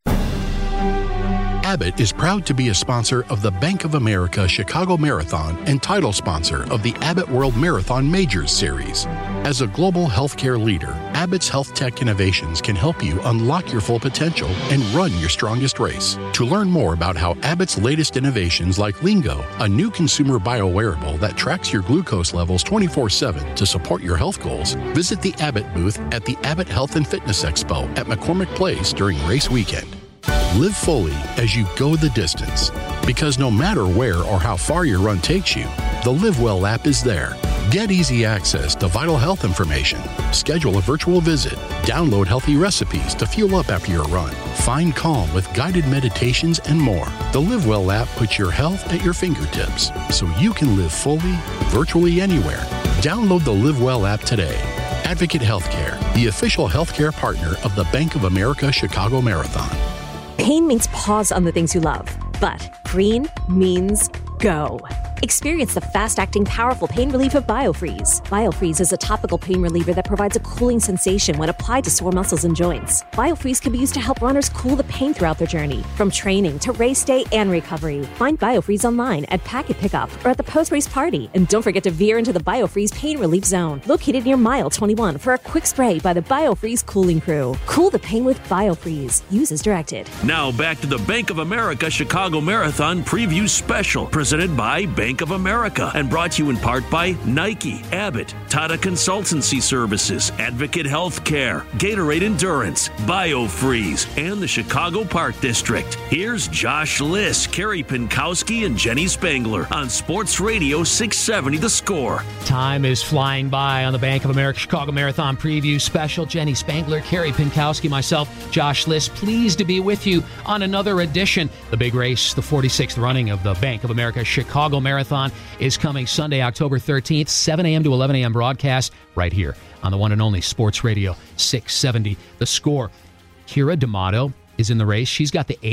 Abbott is proud to be a sponsor of the Bank of America Chicago Marathon and title sponsor of the Abbott World Marathon Majors Series. As a global healthcare leader, Abbott's health tech innovations can help you unlock your full potential and run your strongest race. To learn more about how Abbott's latest innovations like Lingo, a new consumer bio-wearable that tracks your glucose levels twenty-four seven to support your health goals, visit the Abbott booth at the Abbott Health and Fitness Expo at McCormick Place during race weekend. Live fully as you go the distance, because no matter where or how far your run takes you, the LiveWell app is there. Get easy access to vital health information, schedule a virtual visit, download healthy recipes to fuel up after your run, find calm with guided meditations, and more. The LiveWell app puts your health at your fingertips, so you can live fully, virtually anywhere. Download the LiveWell app today. Advocate Healthcare, the official healthcare partner of the Bank of America Chicago Marathon.
Pain means pause on the things you love, but green means go. Experience the fast-acting, powerful pain relief of BioFreeze. BioFreeze is a topical pain reliever that provides a cooling sensation when applied to sore muscles and joints. BioFreeze can be used to help runners cool the pain throughout their journey, from training to race day and recovery. Find BioFreeze online at Packet Pickup or at the post-race party. And don't forget to veer into the BioFreeze Pain Relief Zone, located near mile twenty-one, for a quick spray by the BioFreeze Cooling Crew. Cool the pain with BioFreeze. Use as directed.
Now back to the Bank of America Chicago Marathon Preview Special, presented by Bank of America and brought to you in part by Nike, Abbott, Tata Consultancy Services, Advocate Healthcare, Gatorade Endurance, BioFreeze, and the Chicago Park District. Here's Josh Liss, Kerry Pinkowski, and Jenny Spangler on Sports Radio six seventy The Score.
Time is flying by on the Bank of America Chicago Marathon Preview Special. Jenny Spangler, Kerry Pinkowski, myself, Josh Liss, pleased to be with you on another edition. The big race, the forty-sixth running of the Bank of America Chicago Marathon, is coming Sunday, October thirteenth, seven a.m. to eleven a.m. broadcast right here on the one and only Sports Radio six seventy The Score. Kira D'Amato is in the race. She's got the eighth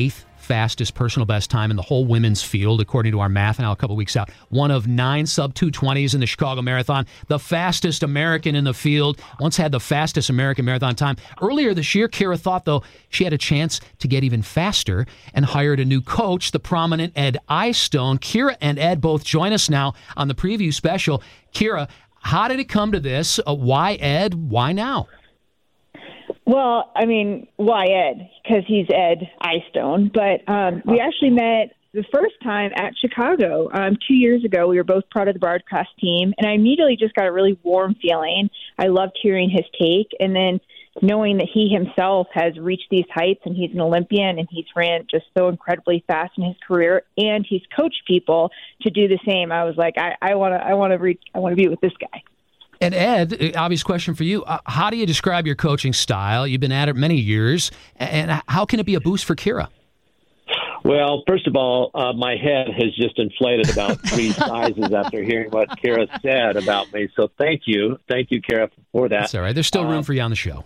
fastest personal best time in the whole women's field, according to our math now a couple weeks out. One of nine sub two twenties in the Chicago Marathon, the fastest American in the field, once had the fastest American marathon time. Earlier this year, Kira thought, though, she had a chance to get even faster and hired a new coach, the prominent Ed Eyestone. Kira and Ed both join us now on the preview special. Kira, how did it come to this? Uh, why Ed? Why now?
Well, I mean, why Ed? Because he's Ed Eyestone. But um, we actually met the first time at Chicago um, two years ago. We were both part of the broadcast team, and I immediately just got a really warm feeling. I loved hearing his take, and then knowing that he himself has reached these heights, and he's an Olympian, and he's ran just so incredibly fast in his career, and he's coached people to do the same. I was like, I want to, I want to reach, I want to be with this guy.
And Ed, obvious question for you. Uh, how do you describe your coaching style? You've been at it many years. And how can it be a boost for Kira?
Well, first of all, uh, my head has just inflated about three sizes after hearing what Kira said about me. So thank you. Thank you, Kira, for that.
That's all right. There's still room uh, for you on the show.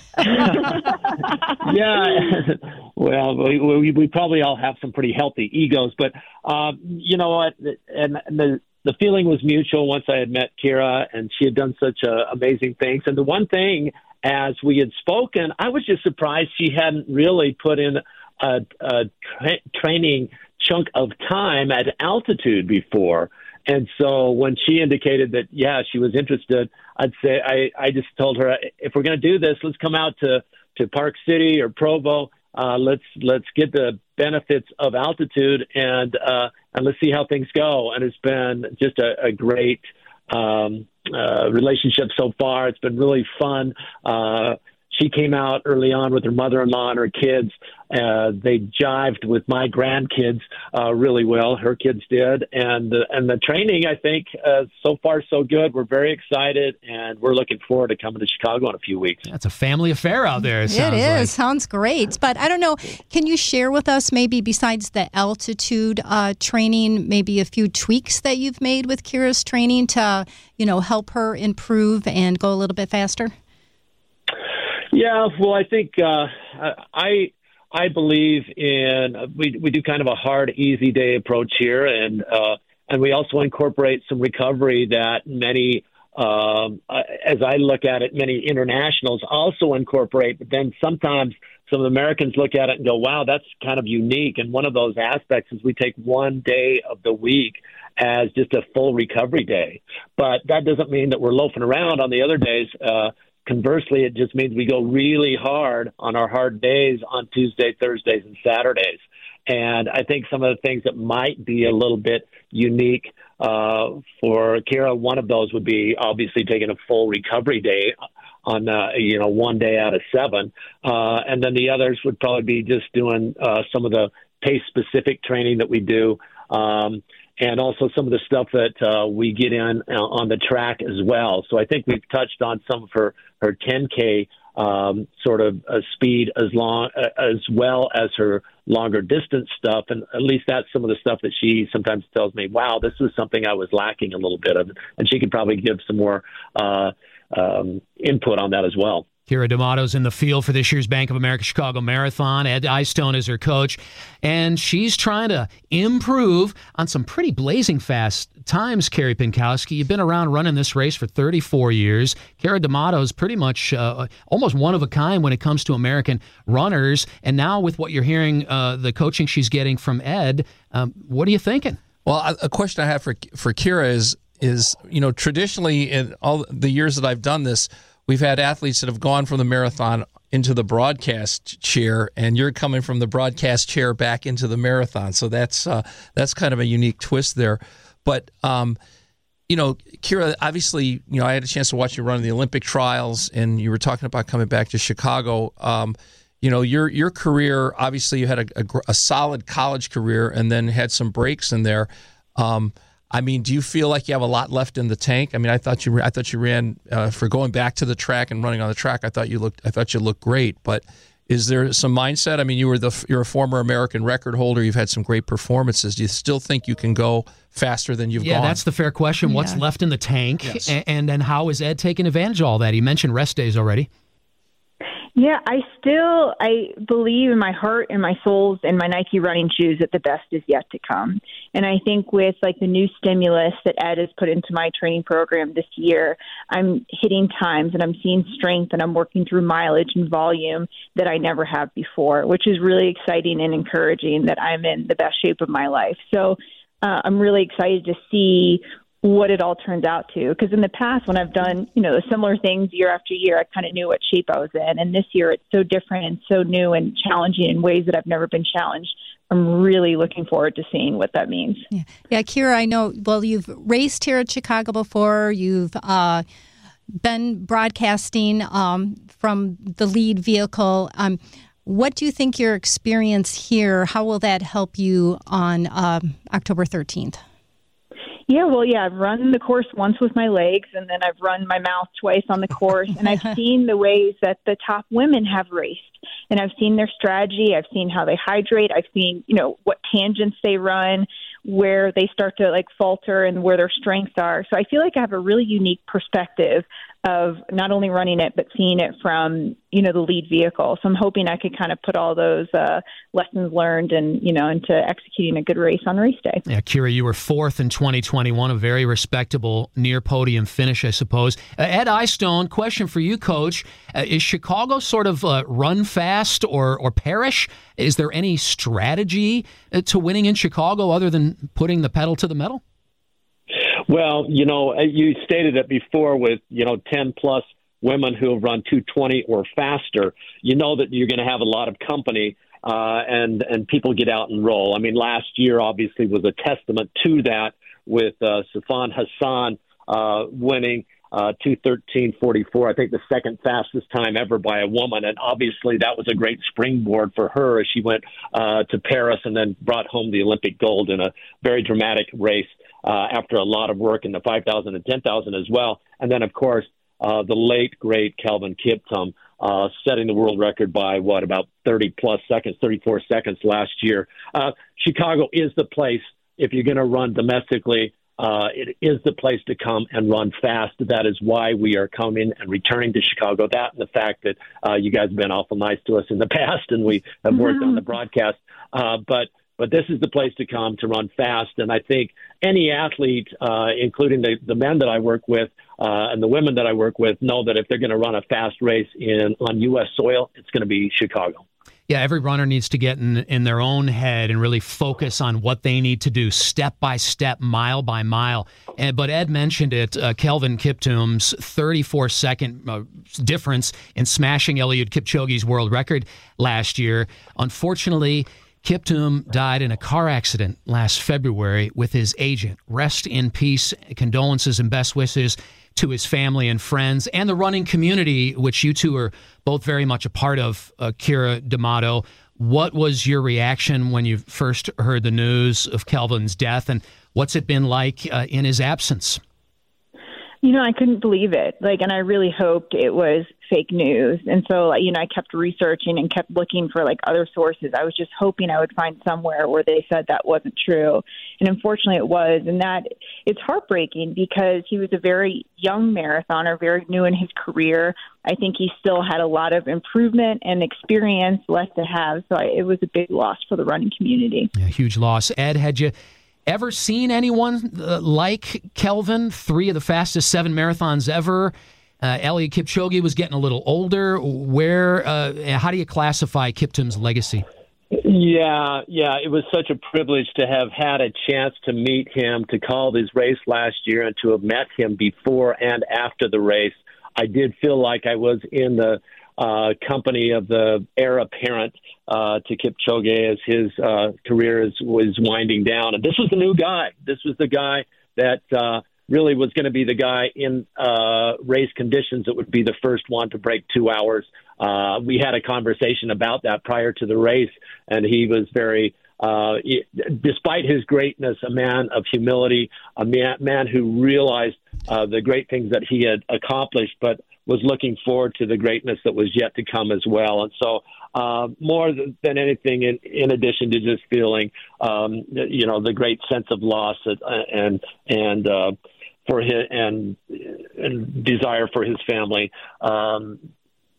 Yeah. Well, we, we, we probably all have some pretty healthy egos. But uh, you know what? And the The feeling was mutual once I had met Kira, and she had done such uh, amazing things. And the one thing, as we had spoken, I was just surprised she hadn't really put in a, a tra- training chunk of time at altitude before. And so when she indicated that, yeah, she was interested, I'd say I, I just told her, if we're going to do this, let's come out to, to Park City or Provo. Uh, let's let's get the benefits of altitude and uh, and let's see how things go. And it's been just a, a great um, uh, relationship so far. It's been really fun. Uh, she came out early on with her mother-in-law and her kids. Uh, they jived with my grandkids uh, really well. Her kids did. And, uh, and the training, I think, uh, so far so good. We're very excited, and we're looking forward to coming to Chicago in a few weeks.
That's a family affair out there, it sounds
It is.
like.
Sounds great. But I don't know, can you share with us maybe besides the altitude uh, training, maybe a few tweaks that you've made with Kira's training to, you know, help her improve and go a little bit faster?
Yeah, well, I think uh, I I believe in we we do kind of a hard, easy day approach here, and uh, and we also incorporate some recovery that many, um, as I look at it, many internationals also incorporate. But then sometimes some of the Americans look at it and go, "Wow, that's kind of unique." And one of those aspects is we take one day of the week as just a full recovery day, but that doesn't mean that we're loafing around on the other days. Uh, Conversely, it just means we go really hard on our hard days on Tuesday, Thursdays, and Saturdays. And I think some of the things that might be a little bit unique uh, for Kira, one of those would be obviously taking a full recovery day on, uh, you know, one day out of seven. Uh, and then the others would probably be just doing uh, some of the pace-specific training that we do. Um, and also some of the stuff that uh, we get in uh, on the track as well. So I think we've touched on some of her, her ten K um, sort of uh, speed as long uh, as well as her longer distance stuff. And at least that's some of the stuff that she sometimes tells me, wow, this was something I was lacking a little bit of. And she could probably give some more uh, um, input on that as well.
Kira D'Amato's in the field for this year's Bank of America Chicago Marathon. Ed Eyestone is her coach, and she's trying to improve on some pretty blazing fast times, Carrie Pinkowski. You've been around running this race for thirty-four years. Kira D'Amato's pretty much uh, almost one of a kind when it comes to American runners, and now with what you're hearing, uh, the coaching she's getting from Ed, um, what are you thinking?
Well, a question I have for for Kira is, is you know, traditionally in all the years that I've done this, we've had athletes that have gone from the marathon into the broadcast chair, and you're coming from the broadcast chair back into the marathon. So that's uh, that's kind of a unique twist there. But, um, you know, Kira, obviously, you know, I had a chance to watch you run the Olympic trials, and you were talking about coming back to Chicago. Um, you know, your your career, obviously you had a, a, a solid college career and then had some breaks in there. Um I mean, do you feel like you have a lot left in the tank? I mean, I thought you, I thought you ran uh, for going back to the track and running on the track. I thought you looked, I thought you looked great. But is there some mindset? I mean, you were the, you're a former American record holder. You've had some great performances. Do you still think you can go faster than you've
yeah,
gone?
Yeah, that's the fair question. What's yeah. left in the tank,
yes.
and, and then how is Ed taking advantage of all that? He mentioned rest days already.
Yeah, I still, I believe in my heart and my souls and my Nike running shoes that the best is yet to come. And I think with like the new stimulus that Ed has put into my training program this year, I'm hitting times and I'm seeing strength and I'm working through mileage and volume that I never have before, which is really exciting and encouraging that I'm in the best shape of my life. So uh, I'm really excited to see what it all turns out to. Because in the past, when I've done, you know, similar things year after year, I kind of knew what shape I was in. And this year, it's so different and so new and challenging in ways that I've never been challenged. I'm really looking forward to seeing what that means.
Yeah, yeah, Kira, I know, well, you've raced here at Chicago before. You've uh, been broadcasting um, from the lead vehicle. Um, what do you think your experience here, how will that help you on um, October thirteenth?
Yeah, well, yeah, I've run the course once with my legs, and then I've run my mouth twice on the course, and I've seen the ways that the top women have raced, and I've seen their strategy. I've seen how they hydrate. I've seen, you know, what tangents they run, where they start to, like, falter and where their strengths are. So I feel like I have a really unique perspective of not only running it, but seeing it from, you know, the lead vehicle. So I'm hoping I could kind of put all those uh, lessons learned and, you know, into executing a good race on race day.
Yeah, Kira, you were fourth in twenty twenty-one, a very respectable near podium finish, I suppose. Uh, Ed Eyestone, question for you, Coach. Uh, is Chicago sort of uh, run fast or, or perish? Is there any strategy uh, to winning in Chicago other than putting the pedal to the metal?
Well, you know, you stated it before with, you know, ten plus women who have run two twenty or faster. You know that you're going to have a lot of company uh, and, and people get out and roll. I mean, last year obviously was a testament to that with uh, Sifan Hassan uh, winning uh, two thirteen forty-four, I think the second fastest time ever by a woman. And obviously that was a great springboard for her as she went uh, to Paris and then brought home the Olympic gold in a very dramatic race. Uh, after a lot of work in the five thousand and ten thousand as well. And then, of course, uh, the late, great Kelvin Kiptum uh, setting the world record by, what, about thirty-plus seconds, thirty-four seconds last year. Uh, Chicago is the place, if you're going to run domestically, uh, it is the place to come and run fast. That is why we are coming and returning to Chicago. That and the fact that uh, you guys have been awful nice to us in the past, and we have worked mm-hmm. on the broadcast. Uh, but But this is the place to come to run fast. And I think any athlete, uh, including the, the men that I work with uh, and the women that I work with, know that if they're going to run a fast race in on U S soil, it's going to be Chicago.
Yeah, every runner needs to get in, in their own head and really focus on what they need to do step by step, mile by mile. And, but Ed mentioned it, uh, Kelvin Kiptum's thirty-four second uh, difference in smashing Eliud Kipchoge's world record last year. Unfortunately, Kiptum died in a car accident last February with his agent. Rest in peace. Condolences and best wishes to his family and friends and the running community, which you two are both very much a part of, uh, Kira D'Amato. What was your reaction when you first heard the news of Kelvin's death, and what's it been like uh, in his absence?
You know, I couldn't believe it. Like, and I really hoped it was fake news. And so, you know, I kept researching and kept looking for like other sources. I was just hoping I would find somewhere where they said that wasn't true. And unfortunately it was. And that it's heartbreaking because he was a very young marathoner, very new in his career. I think he still had a lot of improvement and experience left to have. So I, it was a big loss for the running community.
Yeah, huge loss. Ed, had you ever seen anyone uh, like Kelvin? Three of the fastest seven marathons ever. Uh, Eliud Kipchoge was getting a little older. Where, uh, how do you classify Kiptum's legacy?
Yeah, yeah, it was such a privilege to have had a chance to meet him, to call his race last year, and to have met him before and after the race. I did feel like I was in the uh, company of the heir apparent uh, to Kipchoge as his uh, career is, was winding down. And this was the new guy. This was the guy that uh, really was going to be the guy in uh, race conditions that would be the first one to break two hours. Uh, we had a conversation about that prior to the race, and he was very, uh, despite his greatness, a man of humility, a man, man who realized uh, the great things that he had accomplished, but was looking forward to the greatness that was yet to come as well. And so uh, more than anything, in, in addition to just feeling, um, you know, the great sense of loss and, and, uh, for his and, and desire for his family, um,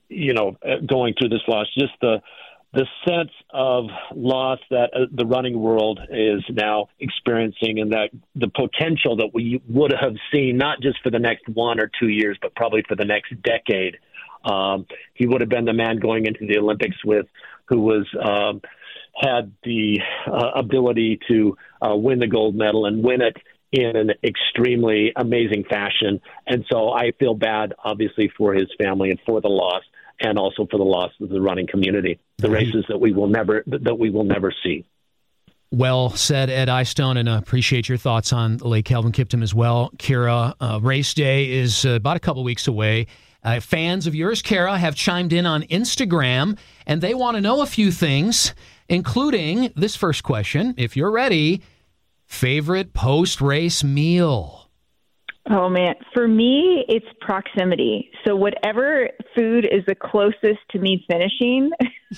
you know, going through this loss, just the the sense of loss that uh, the running world is now experiencing, and that the potential that we would have seen, not just for the next one or two years, but probably for the next decade. Um, he would have been the man going into the Olympics with, who was um, had the uh, ability to uh, win the gold medal and win it in an extremely amazing fashion. And so I feel bad, obviously, for his family and for the loss, and also for the loss of the running community, the races that we will never that we will never see.
Well said, Ed Eyestone, and uh, appreciate your thoughts on Lake Kelvin Kiptum as well. Kira, uh, race day is uh, about a couple weeks away. Uh, fans of yours, Kara, have chimed in on Instagram, and they want to know a few things, including this first question. If you're ready, favorite post-race meal?
Oh, man. For me, it's proximity. So whatever food is the closest to me finishing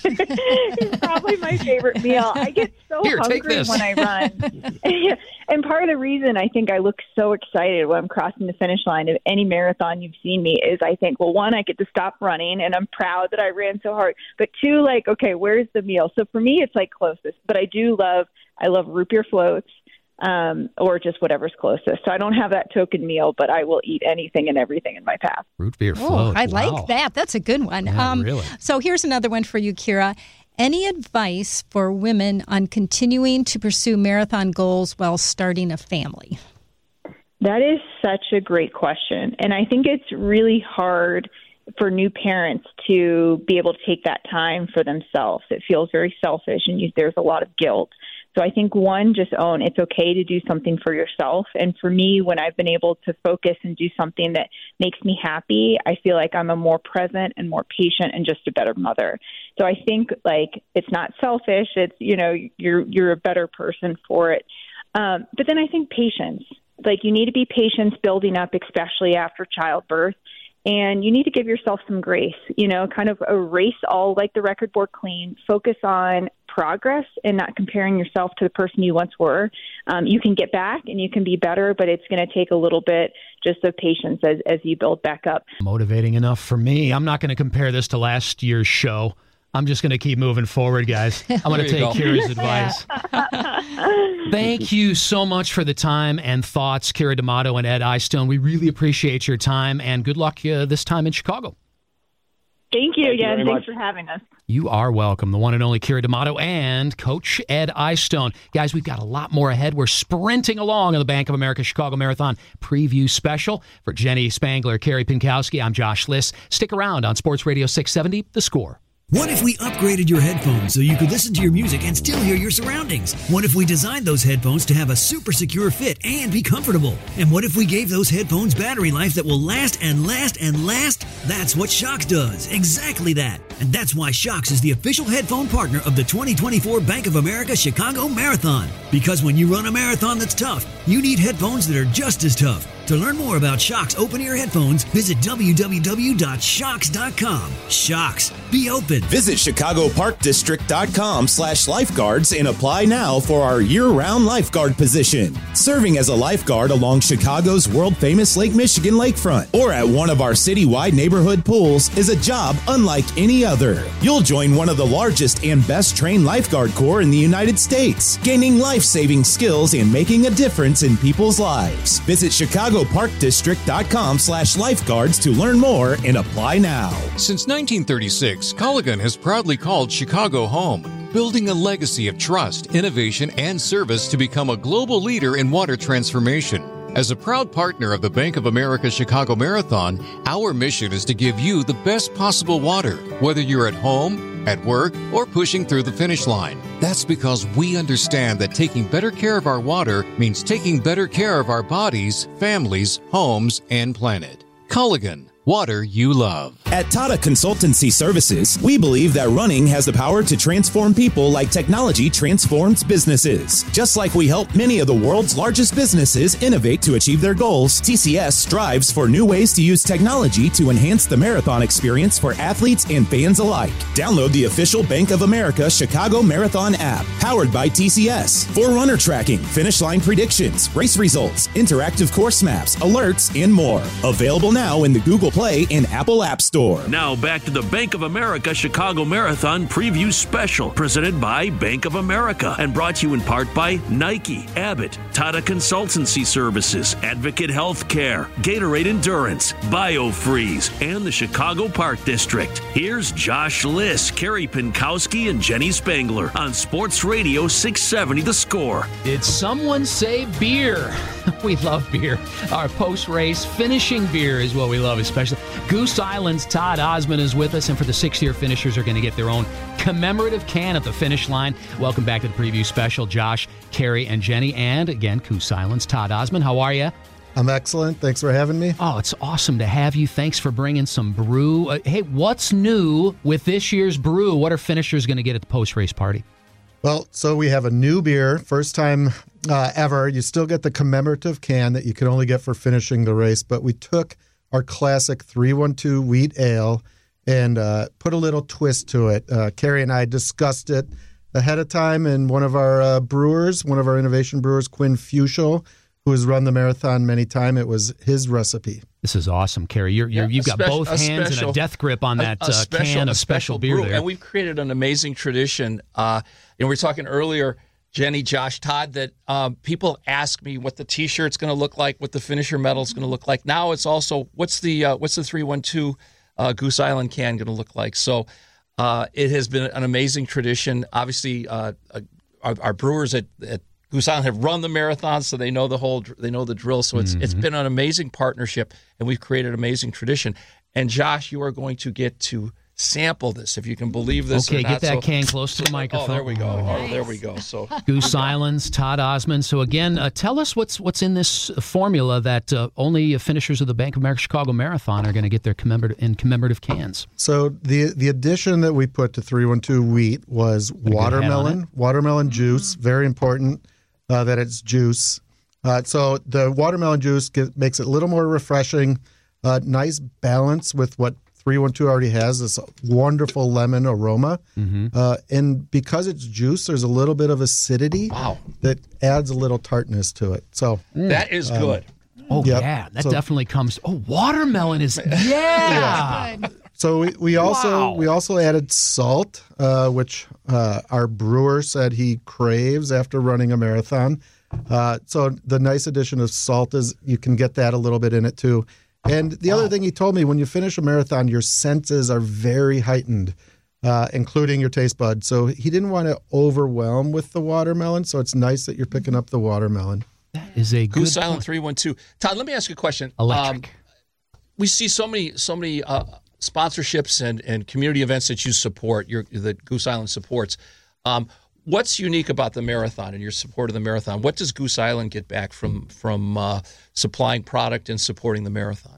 is probably my favorite meal. I get so
Here,
hungry when I run. And part of the reason I think I look so excited when I'm crossing the finish line of any marathon you've seen me is I think, well, one, I get to stop running, and I'm proud that I ran so hard. But two, like, okay, where's the meal? So for me, it's like closest. But I do love, I love root beer floats. Um, or just whatever's closest. So I don't have that token meal, but I will eat anything and everything in my path.
Root beer
Oh,
float.
I
Wow.
like that. That's a good one.
Yeah,
um,
really.
So here's another one for you, Kira. Any advice for women on continuing to pursue marathon goals while starting a family?
That is such a great question. And I think it's really hard for new parents to be able to take that time for themselves. It feels very selfish, and you, there's a lot of guilt. So I think, one, just own it's okay to do something for yourself. And for me, when I've been able to focus and do something that makes me happy, I feel like I'm a more present and more patient and just a better mother. So I think, like, it's not selfish. It's, you know, you're you're a better person for it. Um, but then I think patience. Like, you need to be patient building up, especially after childbirth. And you need to give yourself some grace, you know, kind of erase all, like the record board clean, focus on progress and not comparing yourself to the person you once were. Um, you can get back and you can be better, but it's going to take a little bit just of patience as, as you build back up.
Motivating enough for me. I'm not going to compare this to last year's show. I'm just going to keep moving forward, guys. I'm going to take Kira's advice. Thank you so much for the time and thoughts, Kira D'Amato and Ed Eyestone. We really appreciate your time, and good luck uh, this time in Chicago.
Thank you
Thank you
again.
very
Thanks
much.
for having us.
You are welcome. The one and only Kira D'Amato and Coach Ed Eyestone. Guys, we've got a lot more ahead. We're sprinting along in the Bank of America Chicago Marathon preview special. For Jenny Spangler, Carrie Pinkowski, I'm Josh Liss. Stick around on Sports Radio six seventy, The Score.
What if we upgraded your headphones so you could listen to your music and still hear your surroundings? What if we designed those headphones to have a super secure fit and be comfortable? And what if we gave those headphones battery life that will last and last and last? That's what Shokz does. Exactly that. And that's why Shokz is the official headphone partner of the twenty twenty-four Bank of America Chicago Marathon. Because when you run a marathon that's tough, you need headphones that are just as tough. To learn more about Shokz open-ear headphones, visit w w w dot shokz dot com. Shokz. Be open.
Visit chicago park district dot com slash lifeguards and apply now for our year-round lifeguard position. Serving as a lifeguard along Chicago's world-famous Lake Michigan lakefront or at one of our citywide neighborhood pools is a job unlike any other. You'll join one of the largest and best-trained lifeguard corps in the United States, gaining life-saving skills and making a difference in people's lives. Visit chicago park district dot com slash lifeguards to learn more and apply now.
Since nineteen thirty-six, Culligan has proudly called Chicago home, building a legacy of trust, innovation, and service to become a global leader in water transformation. As a proud partner of the Bank of America Chicago Marathon, our mission is to give you the best possible water, whether you're at home, at work, or pushing through the finish line. That's because we understand that taking better care of our water means taking better care of our bodies, families, homes, and planet. Culligan. Water you love.
At Tata Consultancy Services, we believe that running has the power to transform people like technology transforms businesses. Just like we help many of the world's largest businesses innovate to achieve their goals, T C S strives for new ways to use technology to enhance the marathon experience for athletes and fans alike. Download the official Bank of America Chicago Marathon app, powered by T C S, for runner tracking, finish line predictions, race results, interactive course maps, alerts, and more. Available now in the Google Google Play and Apple App Store.
Now back to the Bank of America Chicago Marathon Preview Special, presented by Bank of America and brought to you in part by Nike, Abbott, Tata Consultancy Services, Advocate Healthcare, Gatorade Endurance, BioFreeze, and the Chicago Park District. Here's Josh Liss, Carrie Pinkowski, and Jenny Spangler on Sports Radio six seventy The Score.
Did someone say beer? We love beer. Our post-race finishing beer is what we love, especially. Goose Island's Todd Osmond is with us, and for the six-year finishers are going to get their own commemorative can at the finish line. Welcome back to the preview special, Josh, Carrie, and Jenny, and again, Goose Island's Todd Osmond. How are you?
I'm excellent. Thanks for having me.
Oh, it's awesome to have you. Thanks for bringing some brew. Uh, hey, what's new with this year's brew? What are finishers going to get at the post-race party?
Well, so we have a new beer, first time uh, ever. You still get the commemorative can that you can only get for finishing the race, but we took our classic three one two wheat ale and uh, put a little twist to it. Uh, Carrie and I discussed it ahead of time, and one of our uh, brewers, one of our innovation brewers, Quinn Fuchel, who has run the marathon many times, it was his recipe.
This is awesome, Carrie. You're, you're,
Yeah,
you've got
special-
both
a
hands
special-
and a death grip on that
a, a
uh,
special,
can
a
of special beer
brew.
there.
And we've created an amazing tradition. Uh, and we were talking earlier, Jenny, Josh, Todd, that um, people ask me what the T-shirt's going to look like, what the finisher medal is going to look like. Now it's also what's the uh, what's the three one two uh, Goose Island can going to look like. So uh, it has been an amazing tradition. Obviously, uh, our, our brewers at, at Goose Island have run the marathon, so they know the whole they know the drill. So it's mm-hmm. it's been an amazing partnership, and we've created an amazing tradition. And Josh, you are going to get to sample this, if you can believe this.
Okay,
or
get
not.
that
so,
can close to the microphone.
Oh, there we go.
Oh,
Oh,
nice.
there we go. So
Goose Islands, Todd Osmond. So again, uh, tell us what's what's in this formula that uh, only finishers of the Bank of America Chicago Marathon are going to get their commemorative in commemorative cans.
So the the addition that we put to three one two wheat was watermelon, watermelon juice. Very important uh, that it's juice. Uh, so the watermelon juice get, makes it a little more refreshing. Uh, nice balance with what three one two already has, this wonderful lemon aroma. Mm-hmm. Uh, and because it's juice, there's a little bit of acidity
wow.
that adds a little tartness to it. So
that is um, good.
Oh,
yep.
yeah. That
so,
definitely comes. Oh, watermelon is. Yeah.
yeah. So we, we also
wow.
we also added salt, uh, which uh, our brewer said he craves after running a marathon. Uh, so the nice addition of salt is you can get that a little bit in it too. And the wow. other thing he told me, when you finish a marathon, your senses are very heightened, uh, including your taste buds. So he didn't want to overwhelm with the watermelon, so it's nice that you're picking up the watermelon.
That is a
Goose
good
Island three one two. Todd, let me ask you a question.
Electric.
Um, we see so many so many uh, sponsorships and, and community events that you support, your, that Goose Island supports. Um, What's unique about the marathon and your support of the marathon? What does Goose Island get back from from uh, supplying product and supporting the marathon?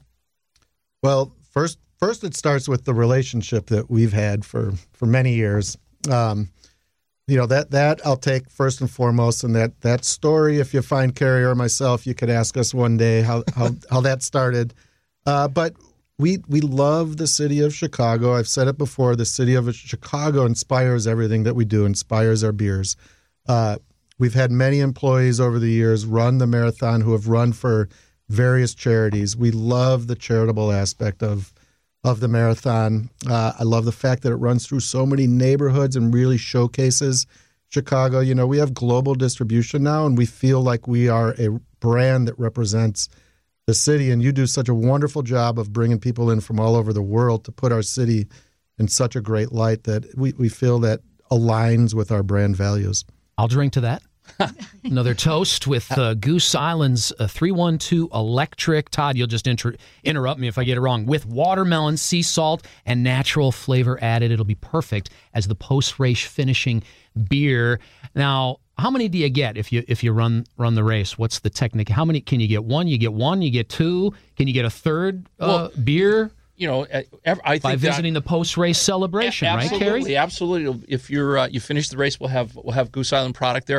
Well, first, first it starts with the relationship that we've had for, for many years. Um, you know, that that I'll take first and foremost, and that that story, if you find Carrie or myself, you could ask us one day how how, how that started. Uh, but we we love the city of Chicago. I've said it before. The city of Chicago inspires everything that we do, inspires our beers. Uh, we've had many employees over the years run the marathon who have run for various charities. We love the charitable aspect of of the marathon. Uh, I love the fact that it runs through so many neighborhoods and really showcases Chicago. You know, we have global distribution now, and we feel like we are a brand that represents the city, and you do such a wonderful job of bringing people in from all over the world to put our city in such a great light that we, we feel that aligns with our brand values.
I'll drink to that. Another toast with uh, Goose Island's uh, three one two Electric. Todd, you'll just inter- interrupt me if I get it wrong. With watermelon, sea salt, and natural flavor added, it'll be perfect as the post-race finishing beer. Now, how many do you get if you if you run run the race? What's the technique? How many can you get? One, you get one, you get two. Can you get a third uh, well, beer?
You know, I think
by visiting
that,
the post-race celebration,
absolutely,
right, Carrie?
Absolutely, If you're uh, you finish the race, we'll have we'll have Goose Island product there.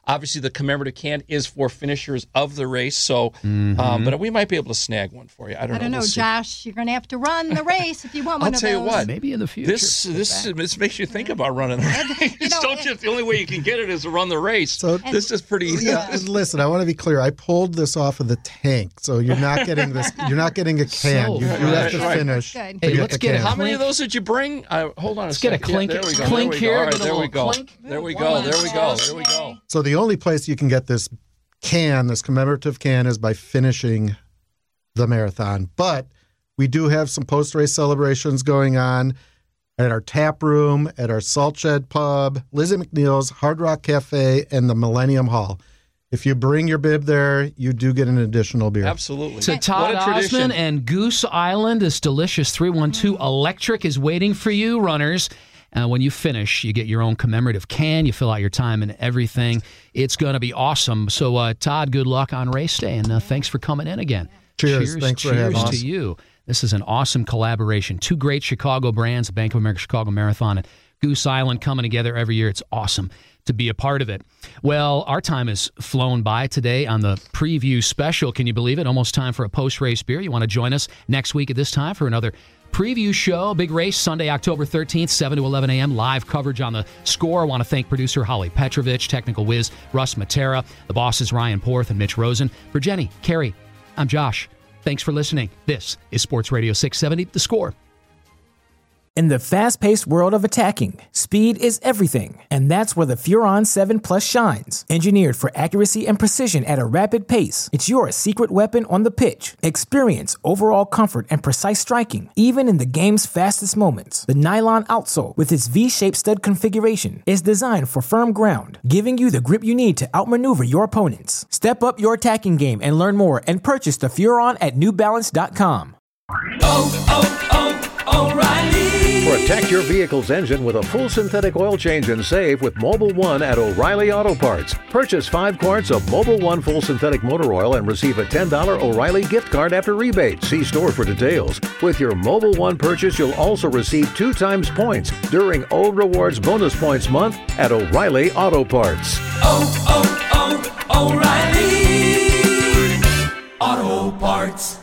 Obviously, the commemorative can is for finishers of the race. So,
Mm-hmm.
um, but we might be able to snag one for you. I don't
I don't
know.
know,
We'll see.
Josh. You're going to have to run the race if you want
I'll
one of
tell you
those.
what.
Maybe in the future.
This this this makes you think about running the race.
You know,
Don't you? The only way you can get it is to run the race.
So
this is pretty.
Yeah, and listen, I want to be clear. I pulled this off of the tank, so you're not getting this. You're not getting a can.
So
you, you
fresh.
have to
Right.
finish.
Good.
to
Hey,
get
let's
the
get a
can.
How many
Clink.
of those did you bring? Uh, hold on a
Let's
second.
get a clink-
Yeah, there we go.
clink
there we
here,
go. All right,
get a
there we
little
go.
clink.
There we go. There we go. There we go.
So the only place you can get this can, this commemorative can, is by finishing the marathon. But we do have some post-race celebrations going on at our tap room, at our Salt Shed Pub, Lizzie McNeil's, Hard Rock Cafe, and the Millennium Hall. If you bring your bib there, you do get an additional beer.
Absolutely.
To Todd
What a tradition.
Osmond and Goose Island, this delicious three one two Electric is waiting for you, runners. Uh, when you finish, you get your own commemorative can. You fill out your time and everything. It's going to be awesome. So, uh, Todd, good luck on race day, and uh, thanks for coming in again.
Cheers.
Cheers,
Thanks for
cheers
having
to
us.
you. This is an awesome collaboration. Two great Chicago brands, Bank of America Chicago Marathon and Goose Island, coming together every year. It's awesome to be a part of it. Well, our time has flown by today on the preview special. Can you believe it? Almost time for a post-race beer. You want to join us next week at this time for another preview show. Big race Sunday, October thirteenth, seven to eleven a.m. Live coverage on the score. I want to thank producer Holly Petrovich, technical whiz Russ Matera, the bosses Ryan Porth and Mitch Rosen. For Jenny, Carrie, I'm Josh. Thanks for listening. This is Sports Radio six seventy, The Score.
In the fast-paced world of attacking, speed is everything, and that's where the Furon seven Plus shines. Engineered for accuracy and precision at a rapid pace, it's your secret weapon on the pitch. Experience overall comfort and precise striking, even in the game's fastest moments. The nylon outsole, with its V-shaped stud configuration, is designed for firm ground, giving you the grip you need to outmaneuver your opponents. Step up your attacking game and learn more and purchase the Furon at New Balance dot com.
Oh, oh, oh, O'Reilly! Protect your vehicle's engine with a full synthetic oil change and save with Mobil one at O'Reilly Auto Parts. Purchase five quarts of Mobil one full synthetic motor oil and receive a ten dollars O'Reilly gift card after rebate. See store for details. With your Mobil one purchase, you'll also receive two times points during O Rewards Bonus Points Month at O'Reilly Auto Parts.
Oh, oh, oh, O'Reilly Auto Parts.